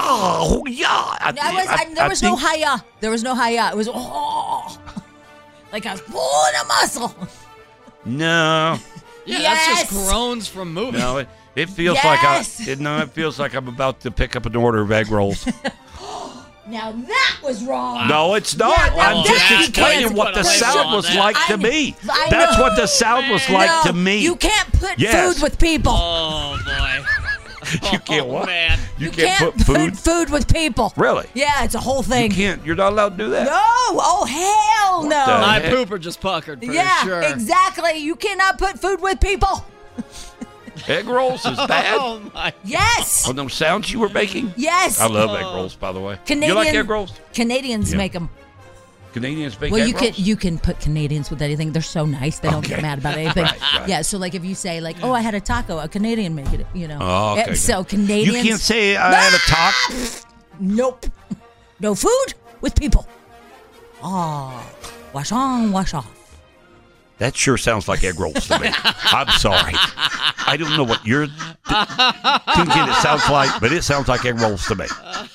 no hi-ya. There was no hi-ya. It was like I was pulling a muscle. No. Yeah, that's just groans from moving. No, it feels like it feels like I'm about to pick up an order of egg rolls. Now that was wrong. No, it's not. I'm just explaining what the sound was like to me. That's what the sound was like to me. You can't put food with people. Oh boy. You can't what? Man. You can't put food with people. Really? Yeah, it's a whole thing. You're not allowed to do that? No. Oh, hell no. My pooper just puckered for sure. Yeah, exactly. You cannot put food with people. Egg rolls is bad? Oh, my. Yes. On those sounds you were making? Yes. I love egg rolls, by the way. You like egg rolls? Canadians make them. Canadians make egg rolls? You can put Canadians with anything. They're so nice. They don't get mad about anything. Right. Yeah, so like if you say like, I had a taco, a Canadian make it, Oh, okay. So Canadians. You can't say I had a taco? Nope. No food with people. Wash on, wash off. That sure sounds like egg rolls to me. I'm sorry. I don't know what you're thinking it sounds like, but it sounds like egg rolls to me.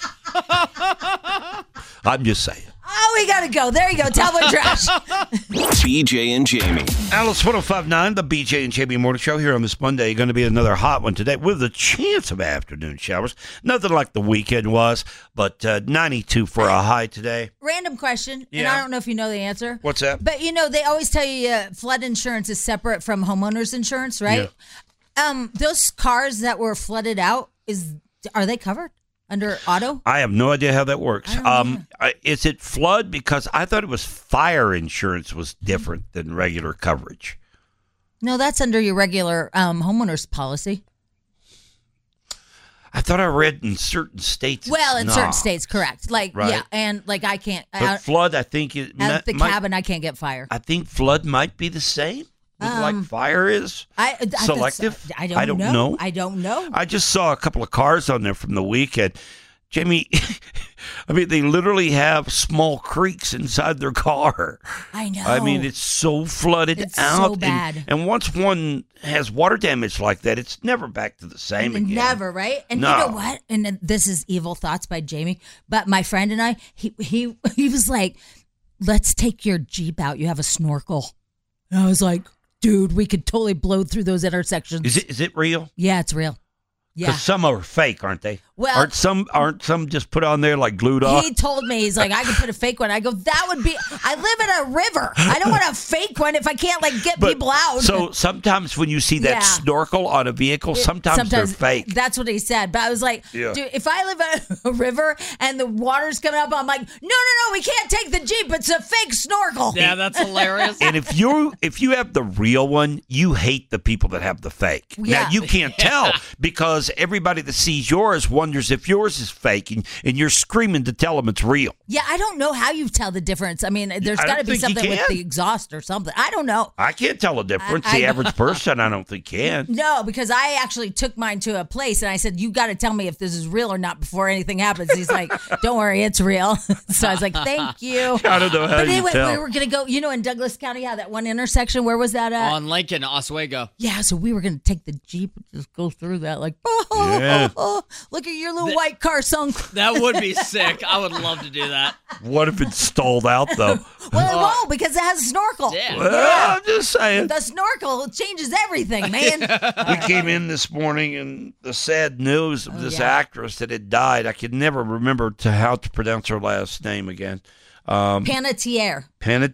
I'm just saying. Oh, we gotta go. There you go. Tablet trash. BJ and Jamie. Alice 105.9, the BJ and Jamie Morning Show here on this Monday. Going to be another hot one today with a chance of afternoon showers. Nothing like the weekend was, but 92 for a high today. Random question, and Yeah. I don't know if you know the answer. What's that? But they always tell you flood insurance is separate from homeowners insurance, right? Those cars that were flooded out, are they covered? under auto? I have no idea how that works. Is it flood? Because I thought it was fire insurance was different than regular coverage. No, that's under your regular homeowner's policy. I thought I read in certain states. Well, in certain states, correct. Like, right. yeah, and like I can't. But flood, I think at the cabin, I can't get fire. I think flood might be the same. Like fire is selective. I don't know. I don't know. I just saw a couple of cars on there from the weekend. Jamie, I mean, they literally have small creeks inside their car. I know. I mean, it's so flooded out. So bad. And once one has water damage like that, it's never back to the same again. Never, right? And no. You know what? And this is Evil Thoughts by Jamie. But my friend and I, he was like, let's take your Jeep out. You have a snorkel. And I was like, dude, we could totally blow through those intersections. Is it real? Yeah, it's real. Yeah. Because some are fake, aren't they? Well, aren't some just put on there like glued on? He told me, he's like, I could put a fake one. I go, that would be, I live in a river. I don't want a fake one if I can't like get people out. So sometimes when you see that snorkel on a vehicle, sometimes they're fake. That's what he said. But I was like, dude, if I live in a river and the water's coming up, I'm like, no, we can't take the Jeep. It's a fake snorkel. Yeah, that's hilarious. And if you have the real one, you hate the people that have the fake. Yeah. Now, you can't tell because everybody that sees yours wonders if yours is fake, and you're screaming to tell them it's real. Yeah, I don't know how you tell the difference. I mean, there's got to be something with the exhaust or something. I don't know. I can't tell the difference. The average person, I don't think can. No, because I actually took mine to a place, and I said, you got to tell me if this is real or not before anything happens. He's like, don't worry, it's real. So I was like, thank you. I don't know how but you anyway, tell. we were going to go, in Douglas County, that one intersection, where was that at? On Lincoln, Oswego. Yeah, so we were going to take the Jeep and just go through that like, look at your little white car sunk. That would be sick. I would love to do that. What if it's stalled out, though? Well, it won't because it has a snorkel. Yeah. Well, I'm just saying. The snorkel changes everything, man. We came in this morning and the sad news of this actress that had died. I could never remember how to pronounce her last name again. Panettiere.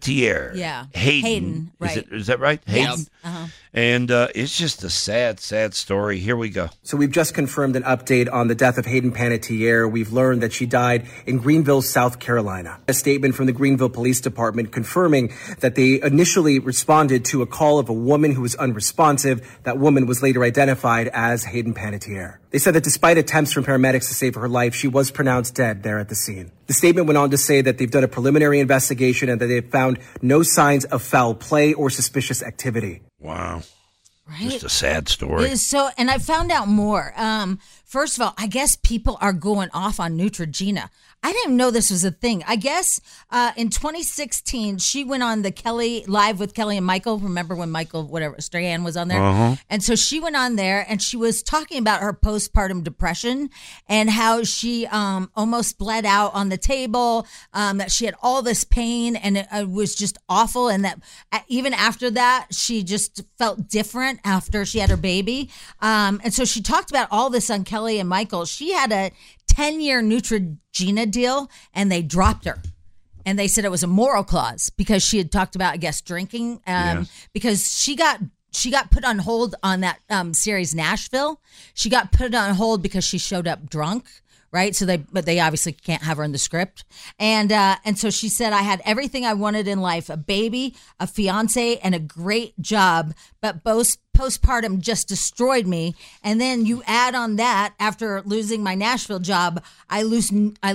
Yeah. Hayden. Right. Is that right? Hayden. Yes. Uh-huh. And it's just a sad, sad story. Here we go. So we've just confirmed an update on the death of Hayden Panettiere. We've learned that she died in Greenville, South Carolina. A statement from the Greenville Police Department confirming that they initially responded to a call of a woman who was unresponsive. That woman was later identified as Hayden Panettiere. They said that despite attempts from paramedics to save her life, she was pronounced dead there at the scene. The statement went on to say that they've done a preliminary investigation and that they've found no signs of foul play or suspicious activity. Wow. Right? Just a sad story. It is so, and I found out more. First of all, I guess people are going off on Neutrogena. I didn't even know this was a thing. I guess in 2016, she went on the Kelly Live with Kelly and Michael. Remember when Michael, Strahan was on there? Uh-huh. And so she went on there and she was talking about her postpartum depression and how she almost bled out on the table, that she had all this pain and it was just awful. And that even after that, she just felt different after she had her baby. And so she talked about all this on Kelly and Michael. She had a 10-year Neutrogena deal and they dropped her. And they said it was a moral clause because she had talked about, I guess, drinking, because she got put on hold on that series Nashville. She got put on hold because she showed up drunk. Right. So they obviously can't have her in the script. And so she said, I had everything I wanted in life, a baby, a fiance, and a great job. But postpartum just destroyed me. And then you add on that, after losing my Nashville job, I lose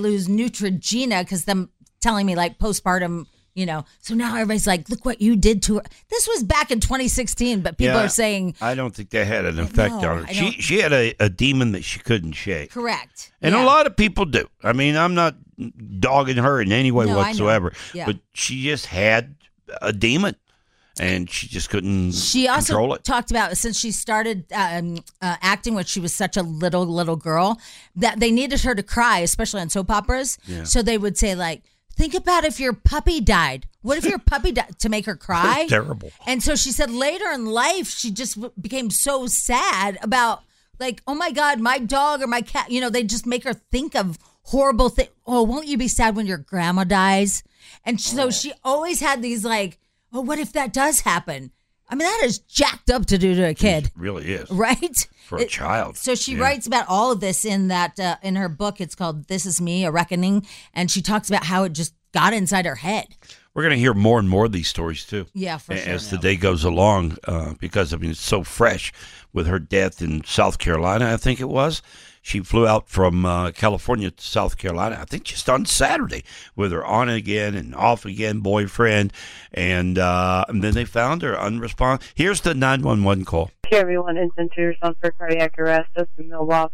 Neutrogena because them telling me like postpartum, so now everybody's like, look what you did to her. This was back in 2016, but people are saying, I don't think that had an effect on her. She had a demon that she couldn't shake. Correct. And a lot of people do. I mean, I'm not dogging her in any way whatsoever, but she just had a demon. And she just couldn't control it. She also talked about, since she started acting when she was such a little girl, that they needed her to cry, especially on soap operas. Yeah. So they would say, like, think about if your puppy died. What if your puppy died? To make her cry? That's terrible. And so she said later in life, she just became so sad about, like, oh my God, my dog or my cat, they just make her think of horrible things. Oh, won't you be sad when your grandma dies? And so she always had these like, oh, what if that does happen? I mean, that is jacked up to do to a kid. It really is. Right? For a child. So she writes about all of this in her book. It's called This Is Me, A Reckoning. And she talks about how it just got inside her head. We're going to hear more and more of these stories, too. Yeah, for sure. As the day goes along, because, it's so fresh with her death in South Carolina, I think it was. She flew out from California to South Carolina, I think just on Saturday, with her on again and off again boyfriend. And then they found her unresponsive. Here's the 911 call. Okay, everyone, instant to your son for cardiac arrest. Justin Milwaukee.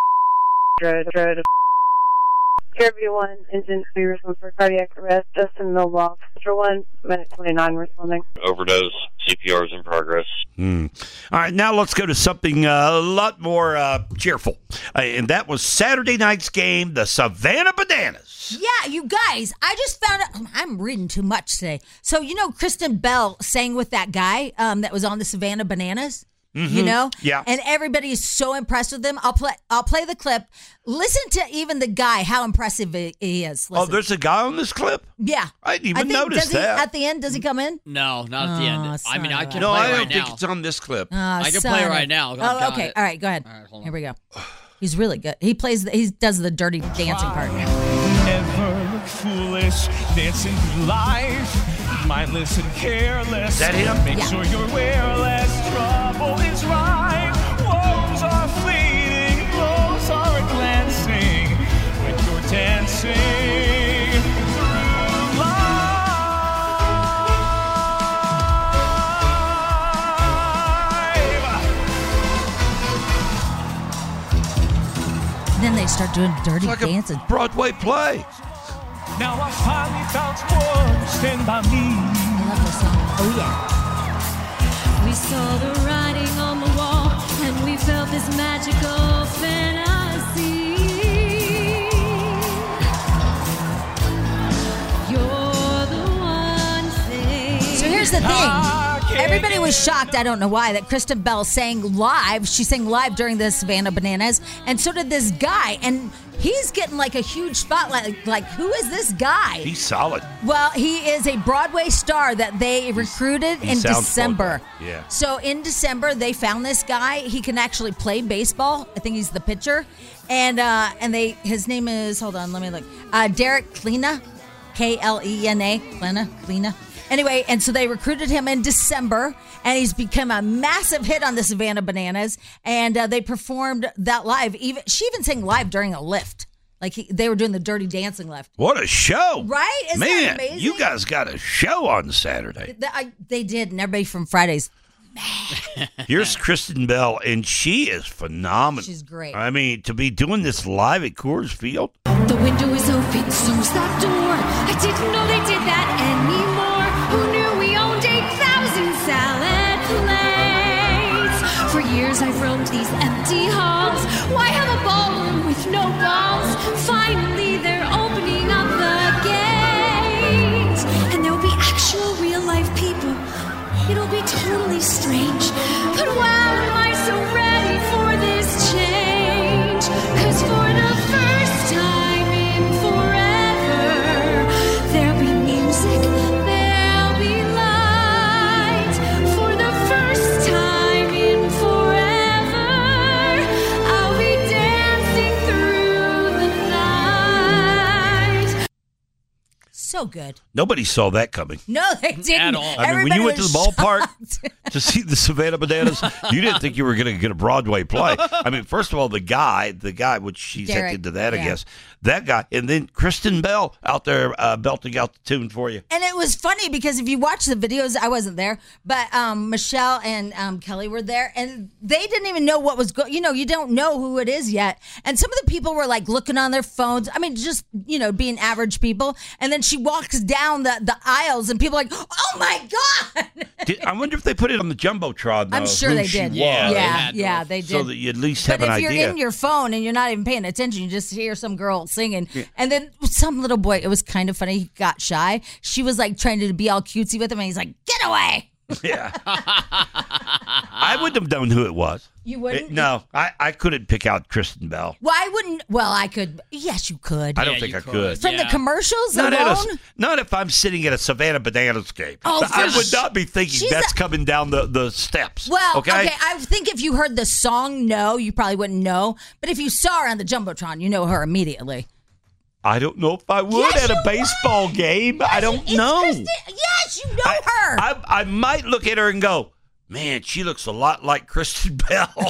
Okay, everyone, instant to your son for cardiac arrest. Justin Milwaukee. 1 minute 29 responding. Overdose. CPR is in progress. All right, now let's go to something a lot more cheerful. And that was Saturday night's game, the Savannah Bananas. Yeah, you guys, I just found out. I'm reading too much today. So, Kristen Bell sang with that guy that was on the Savannah Bananas. Yeah. And everybody is so impressed with him. I'll play the clip. Listen to even the guy, how impressive he is. Listen. Oh, there's a guy on this clip? Yeah. I didn't even notice that. At the end, does he come in? No, not at the end. I can play I right don't now. think it's on this clip. I can play right now. Oh, okay. All right, go ahead. All right, hold on. Here we go. He's really good. He does the dirty dancing part. Never look foolish, dancing through life. Mindless and careless. Is that him? Make sure you're aware less trouble is right. Woes are fleeting, blows are glancing when you're dancing through life. Then they start doing dirty It's like dancing. a Broadway play. Now I finally found one, stand by me. I love this song. Oh, yeah. We saw the writing on the wall, and we felt this magical fantasy. You're the one thing. So here's the thing. Everybody was shocked, I don't know why, that Kristen Bell sang live. She sang live during the Savannah Bananas, and so did this guy. And he's getting like a huge spotlight. Like, who is this guy? He's solid. Well, he is a Broadway star that they recruited in December. Yeah. So in December, they found this guy. He can actually play baseball. I think he's the pitcher. And his name is, hold on, let me look. Derek Klena, Klena, Klena. Anyway, and so they recruited him in December, and he's become a massive hit on the Savannah Bananas, and they performed that live. She even sang live during a lift. Like, they were doing the dirty dancing lift. What a show. Right? Isn't that amazing? You guys got a show on Saturday. They did, and everybody from Fridays. Here's Kristen Bell, and she is phenomenal. She's great. I mean, to be doing this live at Coors Field. The window is open, so's that door. I didn't know they did that anymore. Who knew we owned 8,000 salad plates? For years I've roamed these empty halls. Why have a ballroom with no walls? Finally they're opening up the gates, and there'll be actual real life people. It'll be totally strange, but wow, am I so ready for this change? 'Cause for the first time in forever, there'll be music, there'll be light. For the first time in forever, I'll be dancing through the night. So good. Nobody saw that coming. No, they didn't. At all. I mean, when you went to the Everybody was ballpark shocked. to see the Savannah Bananas, you didn't think you were going to get a Broadway play. I mean, first of all, the guy, which she's Derek, into that, I yeah. guess, that guy, and then Kristen Bell out there belting out the tune for you. And it was funny because if you watch the videos, I wasn't there, but Michelle and Kelly were there, and they didn't even know what was going. You don't know who it is yet, and some of the people were like looking on their phones. I mean, just being average people. And then she walks down the aisles, and people are like, "Oh my god!" I wonder if they put it on the jumbotron. Though, I'm sure who they she did. was. Yeah, they did. So that you at least have but an if you're idea. in your phone and you're not even paying attention, you just hear some girl singing. Yeah. And then some little boy, it was kind of funny, he got shy. She was like trying to be all cutesy with him, and he's like, "Get away." Yeah. I wouldn't have known who it was. You wouldn't? No, I couldn't pick out Kristen Bell. Why wouldn't? Well, I could. Yes, you could. I don't think I could. From the commercials Not, alone? not if I'm sitting at a Savannah Bananas game. Oh, I would not be thinking that's coming down the steps. Well, okay? I think if you heard the song, no, you probably wouldn't know. But if you saw her on the Jumbotron, you know her immediately. I don't know if I would at a baseball game. I don't know. Yes, you know her. I might look at her and go, man, she looks a lot like Kristen Bell.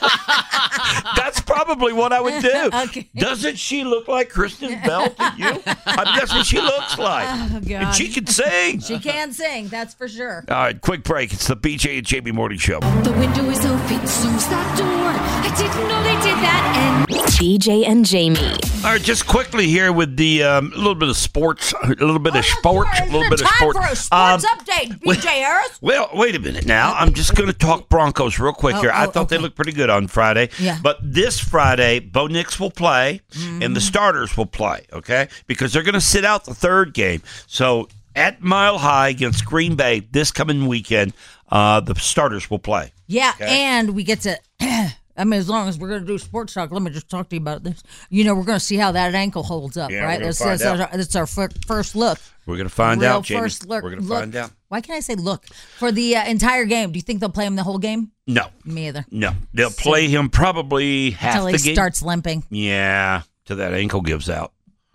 That's probably what I would do. Okay. Doesn't she look like Kristen Bell to you? I mean, that's what she looks like. Oh, God. And she can sing. She can sing, that's for sure. All right, quick break. It's the BJ and Jamie Morning Show. The window is open, so's that door. I didn't know they did that. And BJ and Jamie. All right, just quickly here with the little bit of sports, a little bit of sports, a little bit of sports. Time for a sports update, BJ Harris. Well, wait a minute now. I'm just going to talk Broncos real quick here. I thought they looked pretty good on Friday. Yeah. But this Friday, Bo Nix will play and the starters will play, okay? Because they're going to sit out the third game. So at Mile High against Green Bay this coming weekend, the starters will play. Yeah, Okay. and we get to... I mean, as long as we're going to do sports talk, let me just talk to you about this. You know, we're going to see how that ankle holds up, Yeah, right? we're gonna find out. That's our first look. We're going to find Real out, Jamie. first look. We're going to find out. Why can't I say look? For the entire game, do you think they'll play him the whole game? No. Me either. No. They'll play him probably half Until the he game. starts limping. Yeah, till that ankle gives out.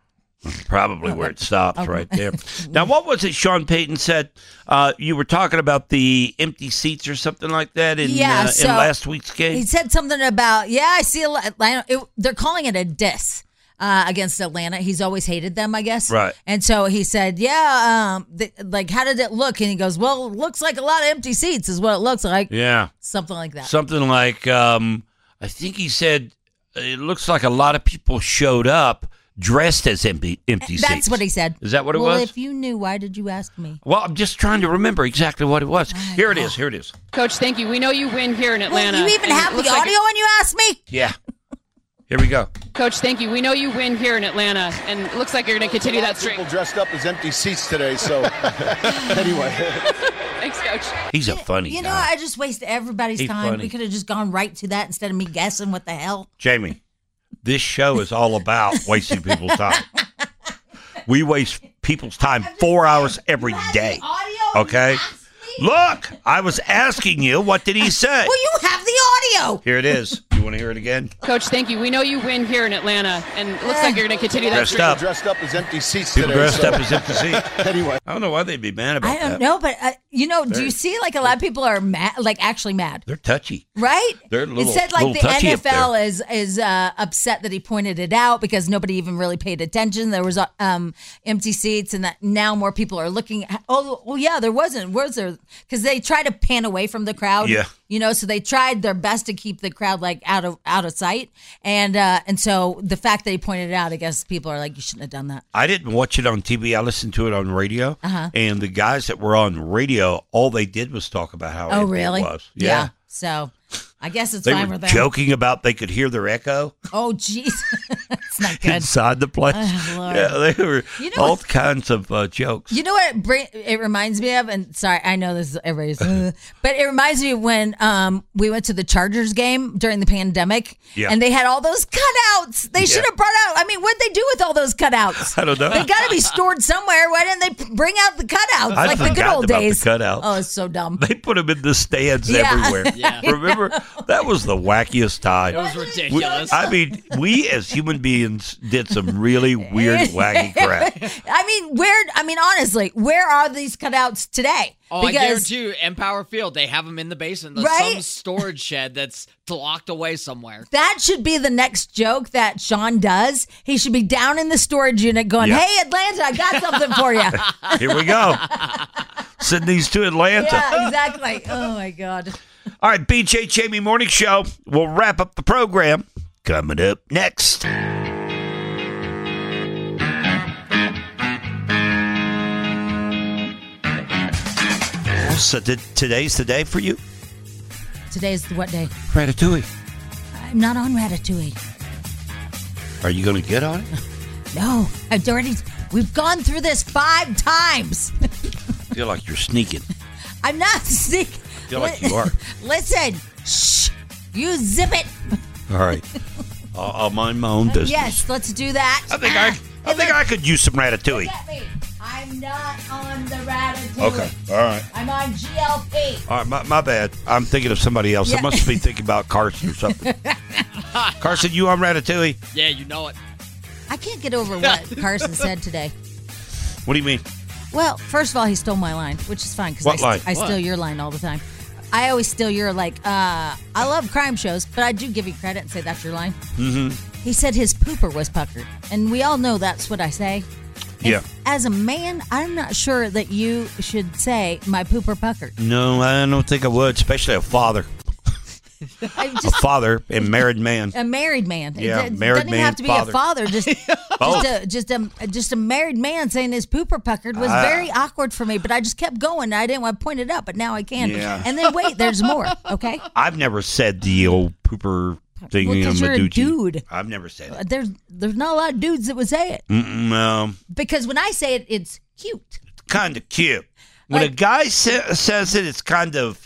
Probably where it stops right there. Now, what was it Sean Payton said? You were talking about the empty seats or something like that in last week's game? He said something about, I see Atlanta. They're calling it a diss against Atlanta. He's always hated them, I guess. Right. And so he said, how did it look? And he goes, well, it looks like a lot of empty seats is what it looks like. Yeah. Something like that. Something like, I think he said, it looks like a lot of people showed up dressed as empty seats. That's what he said. Is that what it was? Well, if you knew, why did you ask me? Well, I'm just trying to remember exactly what it was. Here it is. Coach, thank you. We know you win here in Atlanta. Well, you even have the audio when you asked me? Yeah. Here we go. Coach, thank you. We know you win here in Atlanta, and it looks like you're going to continue that streak. People dressed up as empty seats today, so anyway. Thanks, Coach. He's a funny You know, guy. I just wasted everybody's He's time. funny. We could have just gone right to that instead of me guessing what the hell. Jamie, this show is all about wasting people's time. We waste people's time 4 hours every day. Okay? Look, I was asking you, what did he say? Well, you have the audio. Here it is. You want to hear it again? Coach, thank you. We know you win here in Atlanta, and it looks like you're going to continue that Dressed streak. up. Dressed up as empty seats People today. dressed up as empty seats. Anyway. I don't know why they'd be mad about I don't that. know, but do you see like a lot of people are mad, like actually mad, They're touchy. right? They're a little- it said like little the touchy up NFL is upset that he pointed it out because nobody even really paid attention. There was empty seats, and that now more people are looking. Oh, yeah, there wasn't. Was there? Because they try to pan away from the crowd. Yeah. You know, so they tried their best to keep the crowd like out of sight, and so the fact that he pointed it out, I guess people are like, you shouldn't have done that. I didn't watch it on TV. I listened to it on radio. And the guys that were on radio, all they did was talk about how empty really? it was. Yeah. So I guess it's They fine were with them. joking about they could hear their echo Oh, jeez. It's not good. inside the place. Oh, Lord. Yeah, they were You know all what- kinds of jokes. You know what it reminds me of? And sorry, I know this is everybody's, but it reminds me of when we went to the Chargers game during the pandemic, Yeah. and they had all those cutouts. They should have brought out. I mean, what'd they do with all those cutouts? I don't know. They got to be stored somewhere. Why didn't they bring out the cutouts I like the good forgot old about the days? cutouts. Oh, it's so dumb. They put them in the stands Yeah. everywhere. Yeah. Remember? That was the wackiest time. It was ridiculous. We as human beings did some really weird, wacky crap. I mean, honestly, where are these cutouts today? Oh, I guarantee you, Empower Field, they have them in the basement. There's Right? some storage shed that's locked away somewhere. That should be the next joke that Sean does. He should be down in the storage unit going, Yeah. hey, Atlanta, I got something for you. Here we go. Send these to Atlanta. Yeah, exactly. Oh, my God. All right, BJ Jamie Morning Show. We'll wrap up the program. Coming up next. So today's the day for you? Today's what day? Ratatouille. I'm not on Ratatouille. Are you going to get on it? No, we've gone through this 5 times. I feel like you're sneaking. I'm not sick. I feel like you are. Listen, shh, you zip it. All right. I'll mind my own business. Yes, let's do that. I think I could use some ratatouille. Look at me. I'm not on the ratatouille. Okay. All right. I'm on GLP. All right. My bad. I'm thinking of somebody else. I must be thinking about Carson or something. Carson, you on ratatouille? Yeah, you know it. I can't get over what Carson said today. What do you mean? Well, first of all, he stole my line, which is fine because What line? I steal your line all the time. I always steal your, I love crime shows, but I do give you credit and say that's your line. Mm-hmm. He said his pooper was puckered, and we all know that's what I say. Yeah. As a man, I'm not sure that you should say my pooper puckered. No, I don't think I would, especially a father. A father and married man. A married man. Yeah, it married doesn't even have to be father. a father. Just a married man saying his pooper puckered was very awkward for me. But I just kept going. I didn't want to point it out, but now I can. Yeah. And then wait, there's more. Okay. I've never said the old pooper thing. Well, 'cause you're a Maducci. dude. I've never said it. There's not a lot of dudes that would say it. No. Because when I say it, it's cute. Kind of cute. When a guy says it, it's kind of.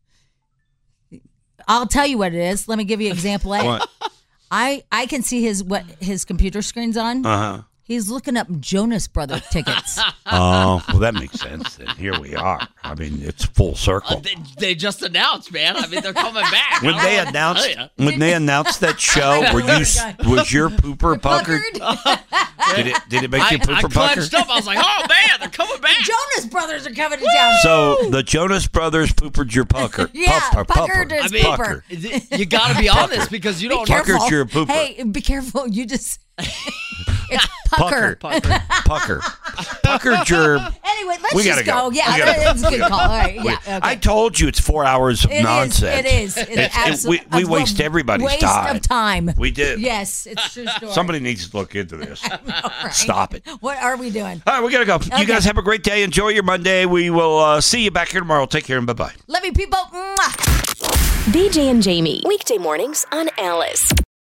I'll tell you what it is. Let me give you example A. What? I can see his computer screen's on. Uh-huh. He's looking up Jonas Brother tickets. Oh, well, that makes sense. Then here we are. I mean, it's full circle. They just announced, man. I mean, they're coming back. When they announced that show, was your pooper puckered? Did it make you pooper I puckered? clenched up. I was like, oh man, they're coming back. Jonas Brothers are coming to town. So the Jonas Brothers poopered your pucker. Yeah, puckered is pucker. You got to be honest because you don't know. Puckered your pooper. Hey, be careful. You just. It's pucker. Pucker. Puckered your. Anyway, let's We just gotta go. Yeah, that's a good call. All right. Yeah. Okay. I told you it's 4 hours of nonsense. It is. We waste everybody's time. Waste of time. We did. Yes, it's a true story. Somebody needs to look into this. Right? Stop it. What are we doing? All right, we got to go. Okay. You guys have a great day. Enjoy your Monday. We will see you back here tomorrow. Take care and bye-bye. Love you, people. Mwah. BJ and Jamie. Weekday mornings on Alice.